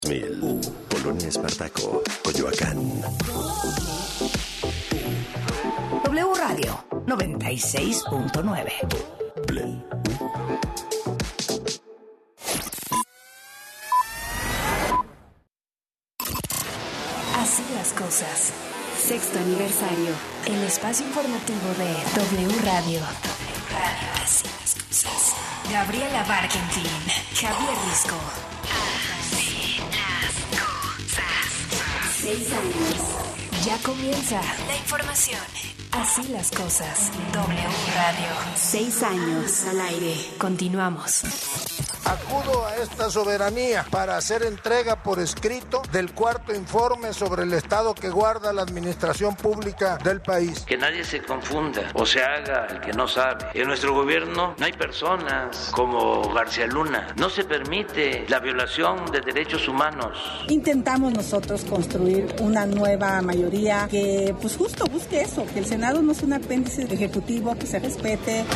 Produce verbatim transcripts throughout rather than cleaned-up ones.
Mil, Polonia Espartaco, Coyoacán. W Radio noventa y seis punto nueve. Así las cosas. Sexto aniversario. El espacio informativo de W Radio. W Radio. Así las cosas. Gabriela Barkentin, Javier Risco. Así las cosas. Seis años. Ya comienza la información. Así las cosas. W Radio. Seis años al aire. Continuamos. Acudo a esta soberanía para hacer entrega por escrito del cuarto informe sobre el estado que guarda la administración pública del país. Que nadie se confunda o se haga el que no sabe. En nuestro gobierno no hay personas como García Luna. No se permite la violación de derechos humanos. Intentamos nosotros construir una nueva mayoría que pues justo busque eso, que el Senado no es un apéndice ejecutivo, que se respete.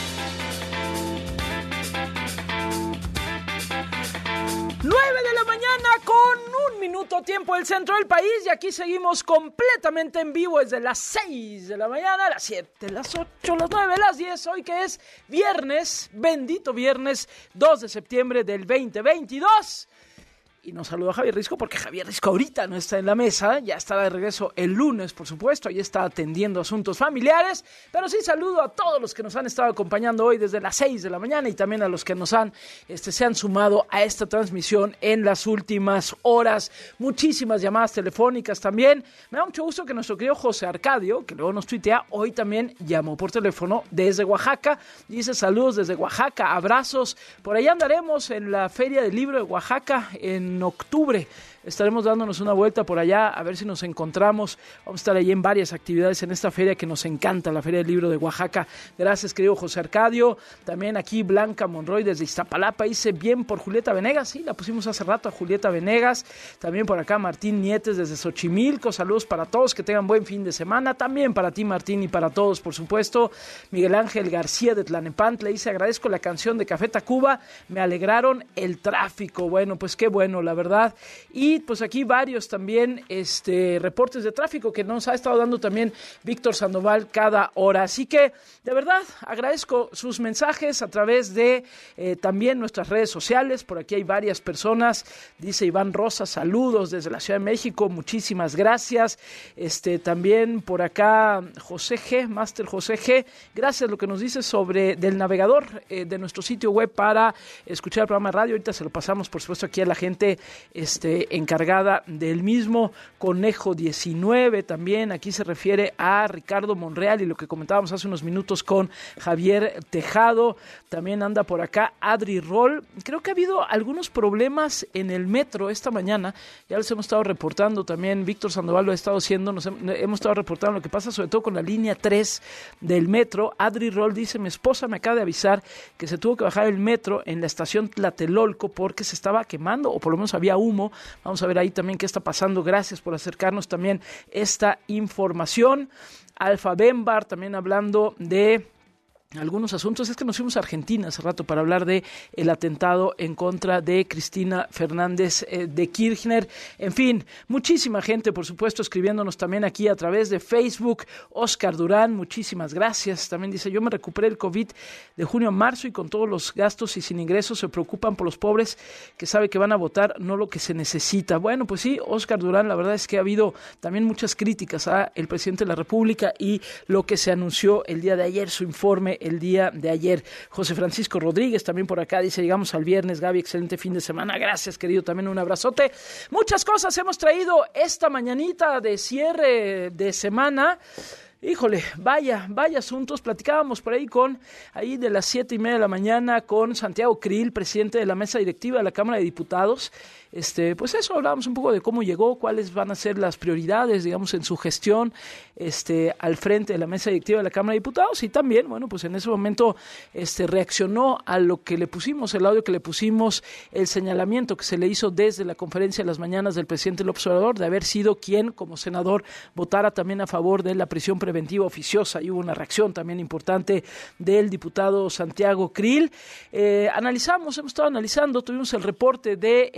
nueve de la mañana con un minuto tiempo del centro del país y aquí seguimos completamente en vivo desde las seis de la mañana, las siete, las ocho, las nueve, las diez, hoy que es viernes, bendito viernes, dos de septiembre del veinte veintidós. Y nos saluda Javier Risco porque Javier Risco ahorita no está en la mesa, ya estará de regreso el lunes, por supuesto, ahí está atendiendo asuntos familiares, pero sí saludo a todos los que nos han estado acompañando hoy desde las seis de la mañana y también a los que nos han, este, se han sumado a esta transmisión en las últimas horas. Muchísimas llamadas telefónicas también. Me da mucho gusto que nuestro querido José Arcadio, que luego nos tuitea, hoy también llamó por teléfono desde Oaxaca. Dice saludos desde Oaxaca, abrazos. Por allá andaremos en la Feria del Libro de Oaxaca en en octubre. Estaremos dándonos una vuelta por allá a ver si nos encontramos. Vamos a estar allí en varias actividades en esta feria que nos encanta, la Feria del Libro de Oaxaca. Gracias, querido José Arcadio. También aquí Blanca Monroy desde Iztapalapa. Hice bien por Julieta Venegas. Sí, la pusimos hace rato a Julieta Venegas. También por acá Martín Nietes desde Xochimilco. Saludos para todos, que tengan buen fin de semana. También para ti, Martín, y para todos, por supuesto. Miguel Ángel García de Tlanepantla dice, agradezco la canción de Café Tacuba. Me alegraron el tráfico. Bueno, pues qué bueno, la verdad. Y pues aquí varios también este, reportes de tráfico que nos ha estado dando también Víctor Sandoval cada hora. Así que, de verdad, agradezco sus mensajes a través de eh, también nuestras redes sociales. Por aquí hay varias personas. Dice Iván Rosa, saludos desde la Ciudad de México. Muchísimas gracias. Este, también por acá José G, Master José G. Gracias lo que nos dice sobre del navegador eh, de nuestro sitio web para escuchar el programa de radio. Ahorita se lo pasamos, por supuesto, aquí a la gente este, encargada del mismo. Conejo diecinueve también, aquí se refiere a Ricardo Monreal y lo que comentábamos hace unos minutos con Javier Tejado. También anda por acá Adri Roll. Creo que ha habido algunos problemas en el metro esta mañana, ya les hemos estado reportando también, Víctor Sandoval lo ha estado haciendo, nos hemos estado reportando lo que pasa sobre todo con la línea tres del metro. Adri Roll dice, mi esposa me acaba de avisar que se tuvo que bajar el metro en la estación Tlatelolco porque se estaba quemando, o por lo menos había humo. Vamos a ver ahí también qué está pasando. Gracias por acercarnos también esta información. Alfa Bembar también hablando de algunos asuntos. Es que nos fuimos a Argentina hace rato para hablar de el atentado en contra de Cristina Fernández eh, de Kirchner. En fin, muchísima gente, por supuesto, escribiéndonos también aquí a través de Facebook. Oscar Durán, muchísimas gracias. También dice, yo me recuperé el COVID de junio a marzo y con todos los gastos y sin ingresos se preocupan por los pobres que sabe que van a votar, no lo que se necesita. Bueno, pues sí, Oscar Durán, la verdad es que ha habido también muchas críticas a el presidente de la República y lo que se anunció el día de ayer, su informe el día de ayer. José Francisco Rodríguez también por acá dice, llegamos al viernes, Gaby, excelente fin de semana. Gracias, querido, también un abrazote. Muchas cosas hemos traído esta mañanita de cierre de semana. Híjole, vaya, vaya asuntos. Platicábamos por ahí con, ahí de las siete y media de la mañana con Santiago Krill, presidente de la mesa directiva de la Cámara de Diputados. Este, pues eso, hablábamos un poco de cómo llegó, cuáles van a ser las prioridades, digamos, en su gestión este, al frente de la mesa directiva de la Cámara de Diputados, y también, bueno, pues en ese momento este, reaccionó a lo que le pusimos, el audio que le pusimos, el señalamiento que se le hizo desde la conferencia de las mañanas del presidente López Obrador, de haber sido quien, como senador, votara también a favor de la prisión preventiva oficiosa, y hubo una reacción también importante del diputado Santiago Krill. Eh, analizamos, hemos estado analizando, tuvimos el reporte del mensaje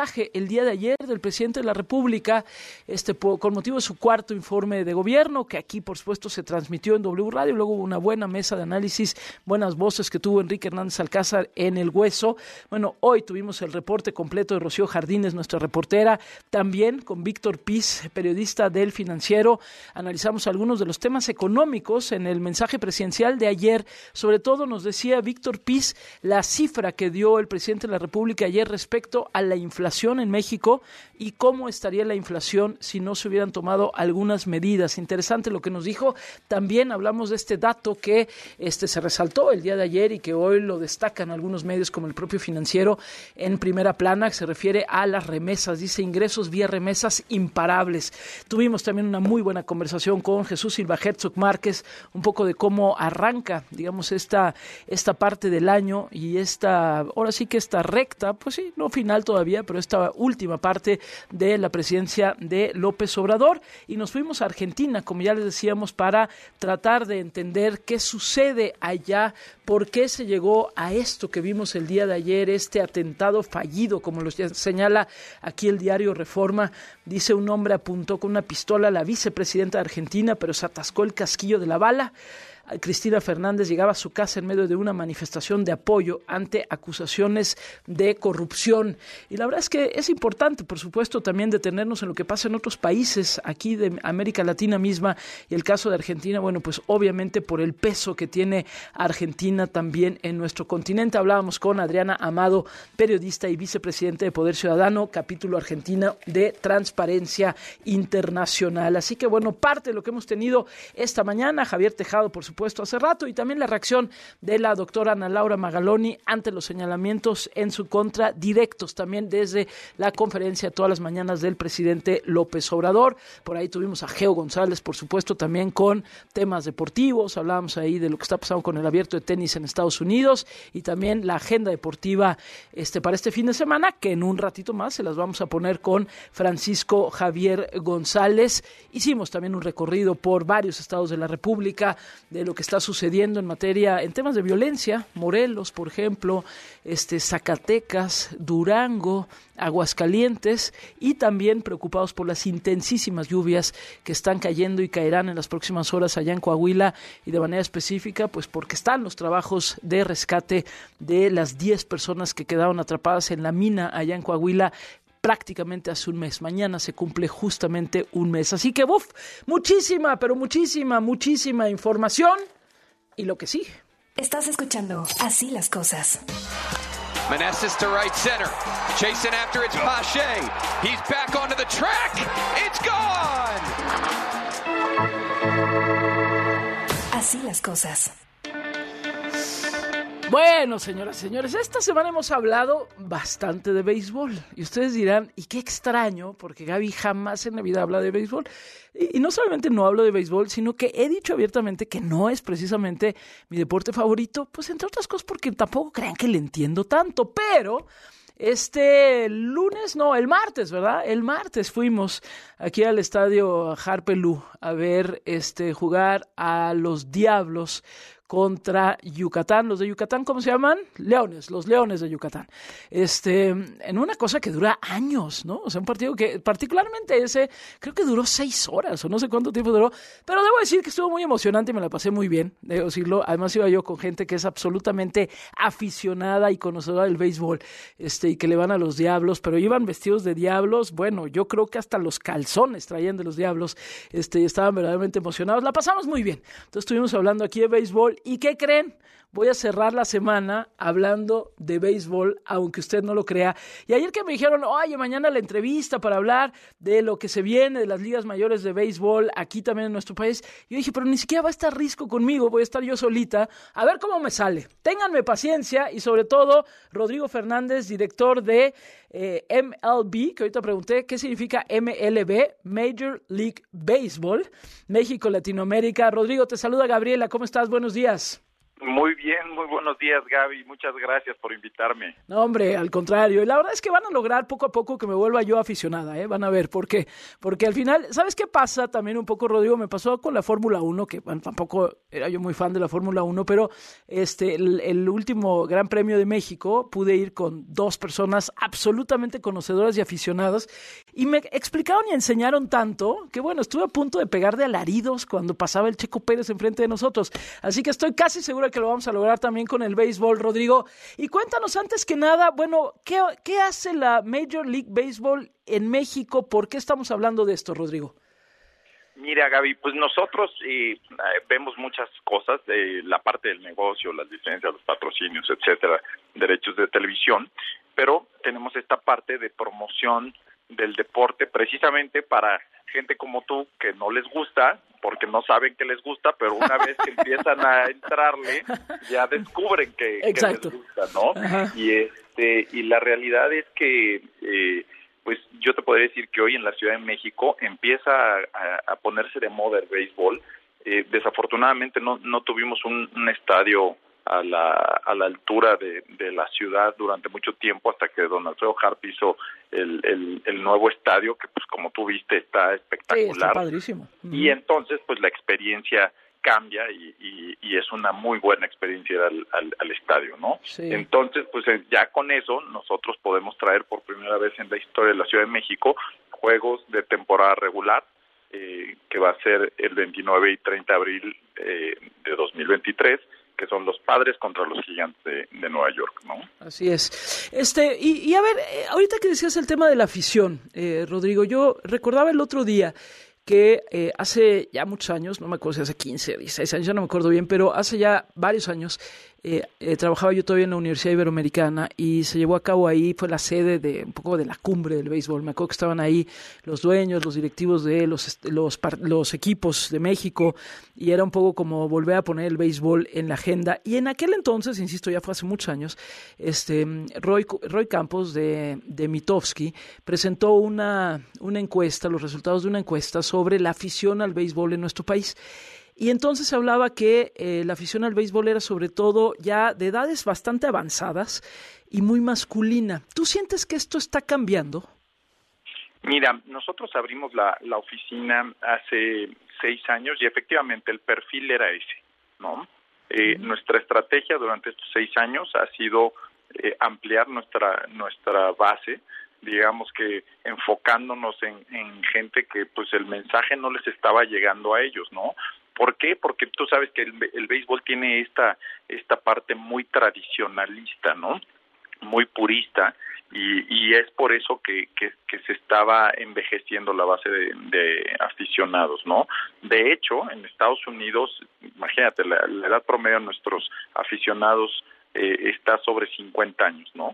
mensaje el día de ayer del presidente de la República, este, por, con motivo de su cuarto informe de gobierno, que aquí, por supuesto, se transmitió en W Radio. Luego hubo una buena mesa de análisis, buenas voces que tuvo Enrique Hernández Alcázar en El Hueso. Bueno, hoy tuvimos el reporte completo de Rocío Jardines, nuestra reportera, también con Víctor Piz, periodista del Financiero. Analizamos algunos de los temas económicos en el mensaje presidencial de ayer. Sobre todo nos decía Víctor Piz la cifra que dio el presidente de la República ayer respecto a la inflación en México y cómo estaría la inflación si no se hubieran tomado algunas medidas. Interesante lo que nos dijo. También hablamos de este dato que este, se resaltó el día de ayer y que hoy lo destacan algunos medios como el propio Financiero en primera plana, que se refiere a las remesas. Dice ingresos vía remesas imparables. Tuvimos también una muy buena conversación con Jesús Silva Herzog Márquez, un poco de cómo arranca, digamos, esta, esta parte del año y esta, ahora sí que esta recta, pues sí, no final todavía, pero esta última parte de la presidencia de López Obrador. Y nos fuimos a Argentina, como ya les decíamos, para tratar de entender qué sucede allá, por qué se llegó a esto que vimos el día de ayer, este atentado fallido, como lo señala aquí el diario Reforma. Dice: un hombre apuntó con una pistola a la vicepresidenta de Argentina, pero se atascó el casquillo de la bala. Cristina Fernández llegaba a su casa en medio de una manifestación de apoyo ante acusaciones de corrupción. Y la verdad es que es importante, por supuesto, también detenernos en lo que pasa en otros países aquí de América Latina misma, y el caso de Argentina, bueno, pues obviamente por el peso que tiene Argentina también en nuestro continente. Hablábamos con Adriana Amado, periodista y vicepresidente de Poder Ciudadano, capítulo Argentina de Transparencia Internacional. Así que bueno, parte de lo que hemos tenido esta mañana. Javier Tejado, por supuesto, puesto hace rato, y también la reacción de la doctora Ana Laura Magaloni ante los señalamientos en su contra, directos también desde la conferencia todas las mañanas del presidente López Obrador. Por ahí tuvimos a Geo González, por supuesto, también con temas deportivos. Hablábamos ahí de lo que está pasando con el abierto de tenis en Estados Unidos y también la agenda deportiva este, para este fin de semana, que en un ratito más se las vamos a poner con Francisco Javier González. Hicimos también un recorrido por varios estados de la República, de lo que está sucediendo en materia, en temas de violencia. Morelos, por ejemplo, este, Zacatecas, Durango, Aguascalientes, y también preocupados por las intensísimas lluvias que están cayendo y caerán en las próximas horas allá en Coahuila, y de manera específica, pues porque están los trabajos de rescate de las diez personas que quedaron atrapadas en la mina allá en Coahuila prácticamente hace un mes. Mañana se cumple justamente un mes. Así que, ¡buf! Muchísima, pero muchísima, muchísima información. Y lo que sigue. Estás escuchando Así las Cosas. Meneses to right center. Chasing after it's Pache. He's back onto the track. It's gone! Así las Cosas. Bueno, señoras y señores, esta semana hemos hablado bastante de béisbol. Y ustedes dirán, ¿y qué extraño? Porque Gaby jamás en la vida habla de béisbol. Y, y no solamente no hablo de béisbol, sino que he dicho abiertamente que no es precisamente mi deporte favorito, pues entre otras cosas porque tampoco crean que le entiendo tanto. Pero este lunes, no, el martes, ¿verdad? El martes fuimos aquí al estadio Harpelú a ver este jugar a los Diablos contra Yucatán. Los de Yucatán, ¿cómo se llaman? Leones, los Leones de Yucatán. Este, en una cosa que dura años, ¿no? O sea, un partido que, particularmente ese, creo que duró seis horas, o no sé cuánto tiempo duró, pero debo decir que estuvo muy emocionante y me la pasé muy bien, debo decirlo. Además iba yo con gente que es absolutamente aficionada y conocedora del béisbol, este, y que le van a los Diablos, pero iban vestidos de Diablos. Bueno, yo creo que hasta los calzones traían de los Diablos, este, y estaban verdaderamente emocionados. La pasamos muy bien. Entonces estuvimos hablando aquí de béisbol. ¿Y qué creen? Voy a cerrar la semana hablando de béisbol, aunque usted no lo crea. Y ayer que me dijeron, oye, mañana la entrevista para hablar de lo que se viene de las ligas mayores de béisbol aquí también en nuestro país, yo dije, pero ni siquiera va a estar Risco conmigo, voy a estar yo solita, a ver cómo me sale. Ténganme paciencia, y sobre todo Rodrigo Fernández, director de eh, M L B, que ahorita pregunté qué significa M L B, Major League Baseball, México, Latinoamérica. Rodrigo, te saluda Gabriela, ¿cómo estás? Buenos días. Muy bien, muy buenos días, Gaby. Muchas gracias por invitarme. No, hombre, al contrario. Y la verdad es que van a lograr poco a poco que me vuelva yo aficionada, ¿eh? Van a ver por qué. Porque al final, ¿sabes qué pasa también un poco, Rodrigo? Me pasó con la Fórmula uno, que bueno, tampoco era yo muy fan de la Fórmula uno, pero este el, el último Gran Premio de México pude ir con dos personas absolutamente conocedoras y aficionadas y me explicaron y enseñaron tanto que, bueno, estuve a punto de pegar de alaridos cuando pasaba el Checo Pérez enfrente de nosotros. Así que estoy casi segura que lo vamos a lograr también con el béisbol, Rodrigo. Y cuéntanos antes que nada, bueno, ¿qué, qué hace la Major League Baseball en México? ¿Por qué estamos hablando de esto, Rodrigo? Mira, Gaby, pues nosotros eh, vemos muchas cosas, de la parte del negocio, las licencias, los patrocinios, etcétera, derechos de televisión, pero tenemos esta parte de promoción del deporte precisamente para gente como tú que no les gusta, porque no saben que les gusta, pero una vez que empiezan a entrarle, ya descubren que, que les gusta, ¿no? Ajá. Y este y la realidad es que, eh, pues yo te podría decir que hoy en la Ciudad de México empieza a, a ponerse de moda el béisbol. Eh, desafortunadamente no no tuvimos un, un estadio a la a la altura de, de la ciudad durante mucho tiempo hasta que don Alfredo Harp hizo el, el, el nuevo estadio que pues como tú viste está espectacular. Sí, está padrísimo. Uh-huh. Y entonces pues la experiencia cambia y, y, y es una muy buena experiencia ir al, al, al estadio, ¿no? Sí. Entonces pues ya con eso nosotros podemos traer por primera vez en la historia de la Ciudad de México juegos de temporada regular eh, que va a ser el veintinueve y treinta de abril eh, de dos mil veintitrés, que son los Padres contra los Gigantes de, de Nueva York, ¿no? Así es. Este y, y a ver, eh, ahorita que decías el tema de la afición, eh, Rodrigo, yo recordaba el otro día que eh, hace ya muchos años, no me acuerdo si hace quince, dieciséis años, ya no me acuerdo bien, pero hace ya varios años eh, eh, trabajaba yo todavía en la Universidad Iberoamericana y se llevó a cabo ahí, fue la sede de un poco de la cumbre del béisbol. Me acuerdo que estaban ahí los dueños, los directivos de los, los, los equipos de México y era un poco como volver a poner el béisbol en la agenda. Y en aquel entonces, insisto, ya fue hace muchos años, este Roy, Roy Campos de, de Mitofsky presentó una, una encuesta, los resultados de una encuesta sobre la afición al béisbol en nuestro país. Y entonces se hablaba que eh, la afición al béisbol era sobre todo ya de edades bastante avanzadas y muy masculina. ¿Tú sientes que esto está cambiando? Mira, nosotros abrimos la, la oficina hace seis años y efectivamente el perfil era ese, ¿no? Eh, uh-huh. Nuestra estrategia durante estos seis años ha sido eh, ampliar nuestra nuestra base, digamos que enfocándonos en, en gente que pues el mensaje no les estaba llegando a ellos, ¿no? ¿Por qué? Porque tú sabes que el, el béisbol tiene esta esta parte muy tradicionalista, ¿no? Muy purista y, y es por eso que, que, que se estaba envejeciendo la base de, de aficionados, ¿no? De hecho, en Estados Unidos, imagínate, la, la edad promedio de nuestros aficionados eh, está sobre cincuenta años, ¿no?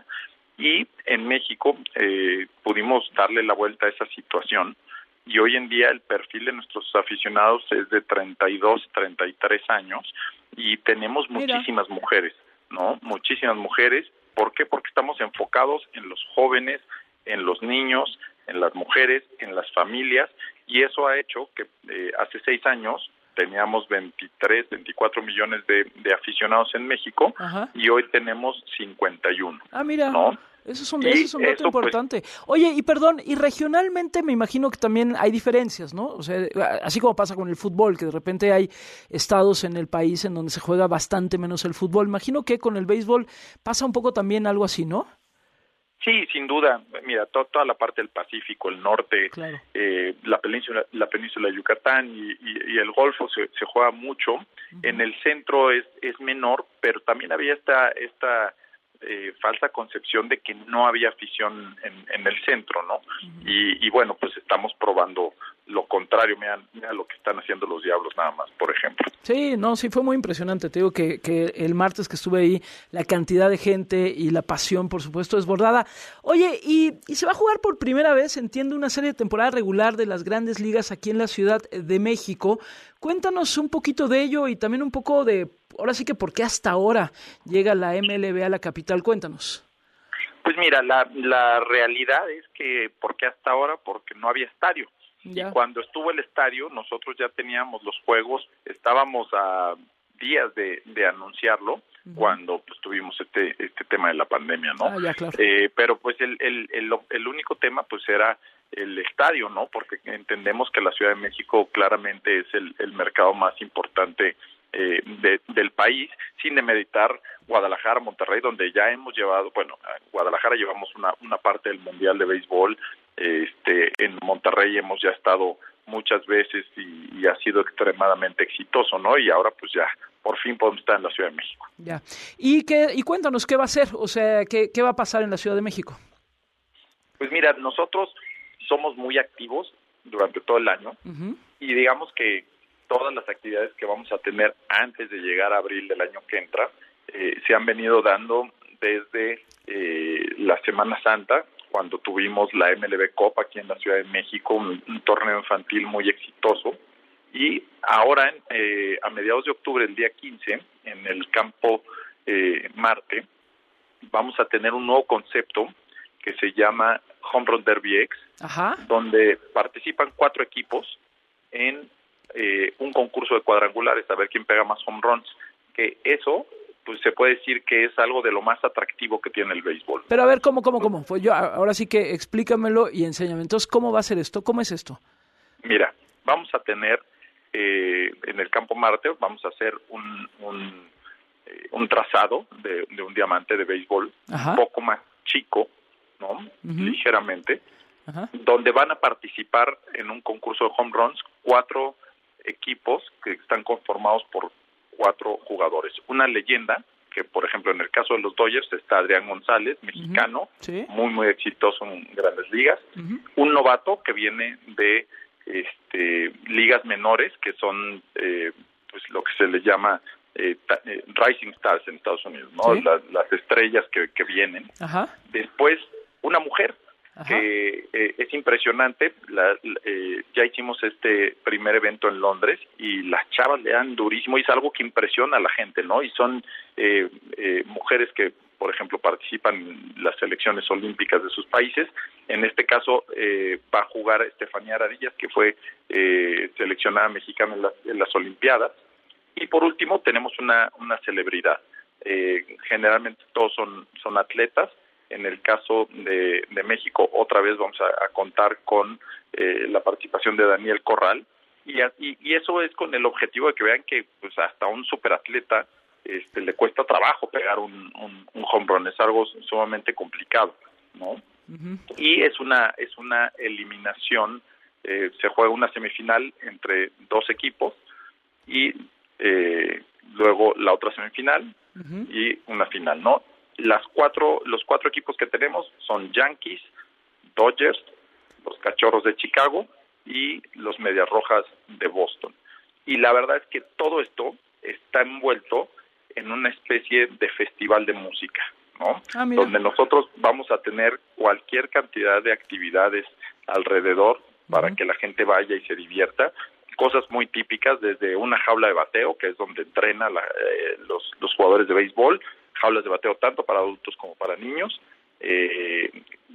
Y en México eh, pudimos darle la vuelta a esa situación y hoy en día el perfil de nuestros aficionados es de treinta y dos, treinta y tres años y tenemos Mira. muchísimas mujeres, ¿no? Muchísimas mujeres. ¿Por qué? Porque estamos enfocados en los jóvenes, en los niños, en las mujeres, en las familias y eso ha hecho que eh, hace seis años teníamos veintitrés, veinticuatro millones de, de aficionados en México. Ajá. Y hoy tenemos cincuenta y uno. Ah, mira, ¿no? eso es un, eso es un dato eso, importante. Pues, oye, y perdón, y regionalmente me imagino que también hay diferencias, ¿no? O sea, así como pasa con el fútbol, que de repente hay estados en el país en donde se juega bastante menos el fútbol. Imagino que con el béisbol pasa un poco también algo así, ¿no? Sí, sin duda. Mira, to, toda la parte del Pacífico, el norte, claro. eh, la península, la península de Yucatán y, y, y el Golfo se, se juega mucho. Uh-huh. En el centro es, es menor, pero también había esta esta eh, falsa concepción de que no había afición en, en el centro, ¿no? Uh-huh. Y, y bueno, pues estamos probando lo contrario. Mira, mira lo que están haciendo los Diablos nada más, por ejemplo. Sí, no, sí fue muy impresionante. Te digo que, que el martes que estuve ahí, la cantidad de gente y la pasión, por supuesto, desbordada. Oye, y, y se va a jugar por primera vez, entiendo, una serie de temporada regular de las grandes ligas aquí en la Ciudad de México. Cuéntanos un poquito de ello y también un poco de, ahora sí que por qué hasta ahora llega la M L B a la capital. Cuéntanos. Pues mira, la, la realidad es que, ¿por qué hasta ahora? Porque no había estadio. Ya. Y cuando estuvo el estadio, nosotros ya teníamos los juegos, estábamos a días de, de anunciarlo, uh-huh. cuando pues tuvimos este este tema de la pandemia, ¿no? Ah, ya, claro. Eh, pero pues el, el el el único tema pues era el estadio, ¿no? Porque entendemos que la Ciudad de México claramente es el, el mercado más importante eh, de, del país, sin demeritar Guadalajara, Monterrey, donde ya hemos llevado, bueno, a Guadalajara llevamos una una parte del Mundial de Béisbol, este en Monterrey hemos ya estado muchas veces y, y ha sido extremadamente exitoso, ¿no? Y ahora pues ya por fin podemos estar en la Ciudad de México. Ya. Y qué y cuéntanos qué va a hacer, o sea, qué qué va a pasar en la Ciudad de México. Pues mira, nosotros somos muy activos durante todo el año, uh-huh. y digamos que todas las actividades que vamos a tener antes de llegar a abril del año que entra eh, se han venido dando desde eh, la Semana Santa, cuando tuvimos la M L B Cup aquí en la Ciudad de México, un, un torneo infantil muy exitoso, y ahora eh, a mediados de octubre, el día quince, en el campo eh, Marte, vamos a tener un nuevo concepto que se llama Home Run Derby X, Ajá. donde participan cuatro equipos en eh, un concurso de cuadrangulares, a ver quién pega más home runs, que eso pues se puede decir que es algo de lo más atractivo que tiene el béisbol. Pero a ver, ¿cómo, cómo, cómo? Pues yo, ahora sí que explícamelo y enséñame. Entonces, ¿cómo va a ser esto? ¿Cómo es esto? Mira, vamos a tener eh, en el campo Marte, vamos a hacer un un, eh, un trazado de, de un diamante de béisbol, Ajá. un poco más chico, ¿no? Uh-huh. Ligeramente, Ajá. donde van a participar en un concurso de home runs cuatro equipos que están conformados por cuatro jugadores. Una leyenda, que por ejemplo en el caso de los Dodgers está Adrián González, mexicano, uh-huh. sí. muy muy exitoso en grandes ligas. Uh-huh. Un novato que viene de este ligas menores, que son eh, pues lo que se les llama eh, ta, eh, Rising Stars en Estados Unidos, ¿no? ¿Sí? Las, las estrellas que, que vienen. Ajá. Después una mujer, Ajá. que eh, es impresionante. La, eh, ya hicimos este primer evento en Londres y las chavas le dan durísimo y es algo que impresiona a la gente, ¿no? Y son eh, eh, mujeres que, por ejemplo, participan en las selecciones olímpicas de sus países. En este caso eh, va a jugar Estefanía Aradillas, que fue eh, seleccionada mexicana en las, en las Olimpiadas. Y por último tenemos una, una celebridad. Eh, generalmente todos son, son atletas. En el caso de, de México, otra vez vamos a, a contar con eh, la participación de Daniel Corral, y, y, y eso es con el objetivo de que vean que pues hasta un superatleta este, le cuesta trabajo pegar un, un, un home run, es algo sumamente complicado, ¿no? Uh-huh. Y es una es una eliminación, eh, se juega una semifinal entre dos equipos y eh, luego la otra semifinal uh-huh. y una final, ¿no? Las cuatro, los cuatro equipos que tenemos son Yankees, Dodgers, los Cachorros de Chicago y los Medias Rojas de Boston. Y la verdad es que todo esto está envuelto en una especie de festival de música, ¿no? Ah, donde nosotros vamos a tener cualquier cantidad de actividades alrededor para uh-huh. que la gente vaya y se divierta. Cosas muy típicas, desde una jaula de bateo, que es donde entrenan la, eh, los, los jugadores de béisbol, jaulas de bateo tanto para adultos como para niños, eh,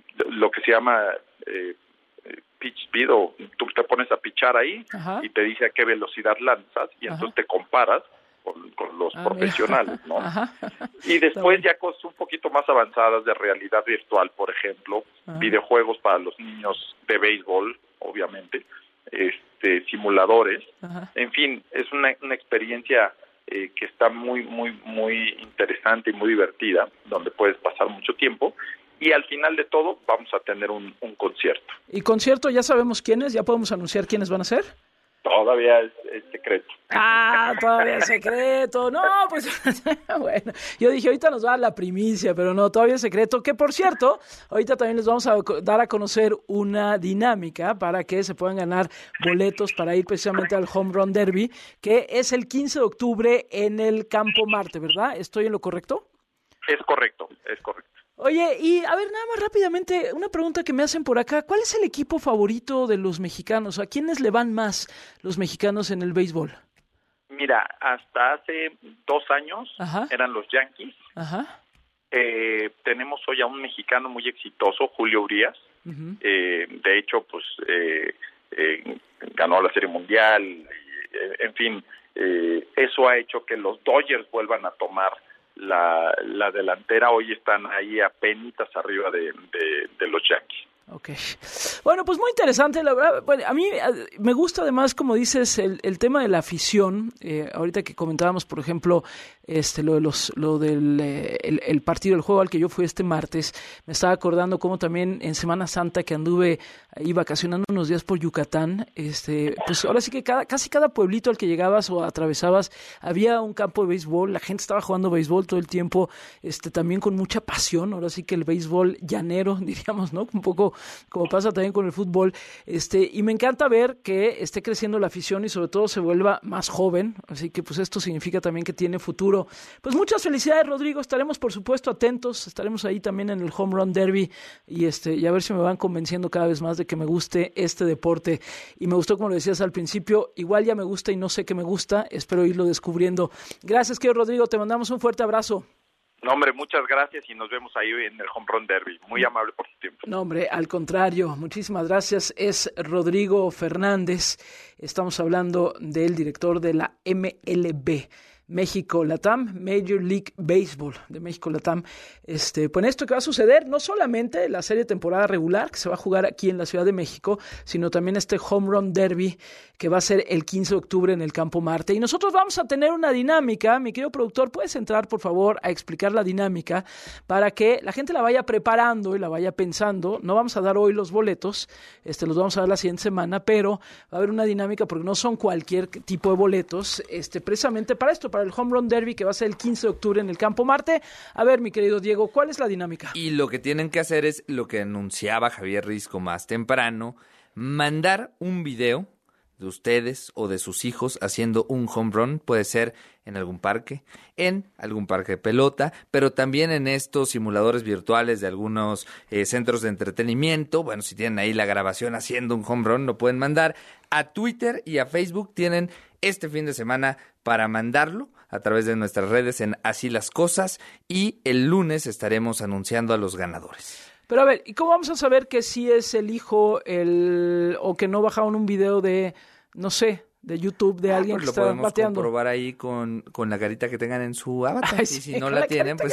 lo que se llama eh, pitch speed, o tú te pones a pichar ahí Ajá. y te dice a qué velocidad lanzas y Ajá. entonces te comparas con, con los ah, profesionales, ¿no? Ajá. Y después ya cosas un poquito más avanzadas de realidad virtual, por ejemplo, Ajá. videojuegos para los niños de béisbol, obviamente, este simuladores, Ajá. en fin, es una, una experiencia Eh, que está muy, muy, muy interesante y muy divertida, donde puedes pasar mucho tiempo, y al final de todo vamos a tener un, un concierto. ¿Y concierto ya sabemos quiénes? ¿Ya podemos anunciar quiénes van a ser? Todavía es, es secreto. Ah, todavía es secreto. No, pues bueno, yo dije ahorita nos va a dar la primicia, pero no, todavía es secreto. Que por cierto, ahorita también les vamos a dar a conocer una dinámica para que se puedan ganar boletos para ir precisamente al Home Run Derby, que es el quince de octubre en el Campo Marte, ¿verdad? ¿Estoy en lo correcto? Es correcto, es correcto. Oye, y a ver, nada más rápidamente, una pregunta que me hacen por acá. ¿Cuál es el equipo favorito de los mexicanos? ¿A quiénes le van más los mexicanos en el béisbol? Mira, hasta hace dos años Ajá. eran los Yankees. Ajá. Eh, tenemos hoy a un mexicano muy exitoso, Julio Urias. Uh-huh. Eh, de hecho, pues eh, eh, ganó la Serie Mundial. Y, en fin, Eh, eso ha hecho que los Dodgers vuelvan a tomar la, la delantera. Hoy están ahí a penitas arriba de, de, de los Yankees. Okay. Bueno, pues muy interesante, la verdad. Bueno, a mí me gusta además, como dices, el, el tema de la afición. Eh, ahorita que comentábamos, por ejemplo, este lo de los lo del eh, el, el partido, el juego al que yo fui este martes, me estaba acordando cómo también en Semana Santa que anduve ahí vacacionando unos días por Yucatán, este, pues ahora sí que cada, casi cada pueblito al que llegabas o atravesabas había un campo de béisbol, la gente estaba jugando béisbol todo el tiempo, este, también con mucha pasión. Ahora sí que el béisbol llanero, diríamos, ¿no? Un poco como pasa también con el fútbol, este, y me encanta ver que esté creciendo la afición y sobre todo se vuelva más joven, así que pues esto significa también que tiene futuro. Pues muchas felicidades, Rodrigo, estaremos por supuesto atentos, estaremos ahí también en el Home Run Derby y este, y a ver si me van convenciendo cada vez más de que me guste este deporte, y me gustó como lo decías al principio, igual ya me gusta y no sé qué me gusta, espero irlo descubriendo. Gracias, querido Rodrigo, te mandamos un fuerte abrazo. No, hombre, muchas gracias y nos vemos ahí en el Home Run Derby. Muy amable por tu tiempo. No, hombre, al contrario, muchísimas gracias. Es Rodrigo Fernández. Estamos hablando del director de la M L B. México Latam, Major League Baseball de México Latam. Este, pues esto que va a suceder, no solamente la serie de temporada regular que se va a jugar aquí en la Ciudad de México, sino también este Home Run Derby que va a ser el quince de octubre en el Campo Marte. Y nosotros vamos a tener una dinámica, mi querido productor, ¿puedes entrar por favor a explicar la dinámica para que la gente la vaya preparando y la vaya pensando? No vamos a dar hoy los boletos, este, los vamos a dar la siguiente semana, pero va a haber una dinámica porque no son cualquier tipo de boletos, este, precisamente para esto, para el Home Run Derby que va a ser el quince de octubre en el Campo Marte. A ver, mi querido Diego, ¿cuál es la dinámica? Y lo que tienen que hacer es lo que anunciaba Javier Risco más temprano, mandar un video de ustedes o de sus hijos haciendo un home run. Puede ser en algún parque, en algún parque de pelota, pero también en estos simuladores virtuales de algunos eh, centros de entretenimiento. Bueno, si tienen ahí la grabación haciendo un home run, lo pueden mandar a Twitter y a Facebook. Tienen este fin de semana para mandarlo a través de nuestras redes en Así las Cosas, y el lunes estaremos anunciando a los ganadores. Pero a ver, ¿y cómo vamos a saber que sí es el hijo el o que no bajaron un video de, no sé, de YouTube de ah, alguien pues que está bateando? Lo podemos comprobar ahí con, con la carita que tengan en su avatar. Ay, y sí, si no la, la tienen, pues...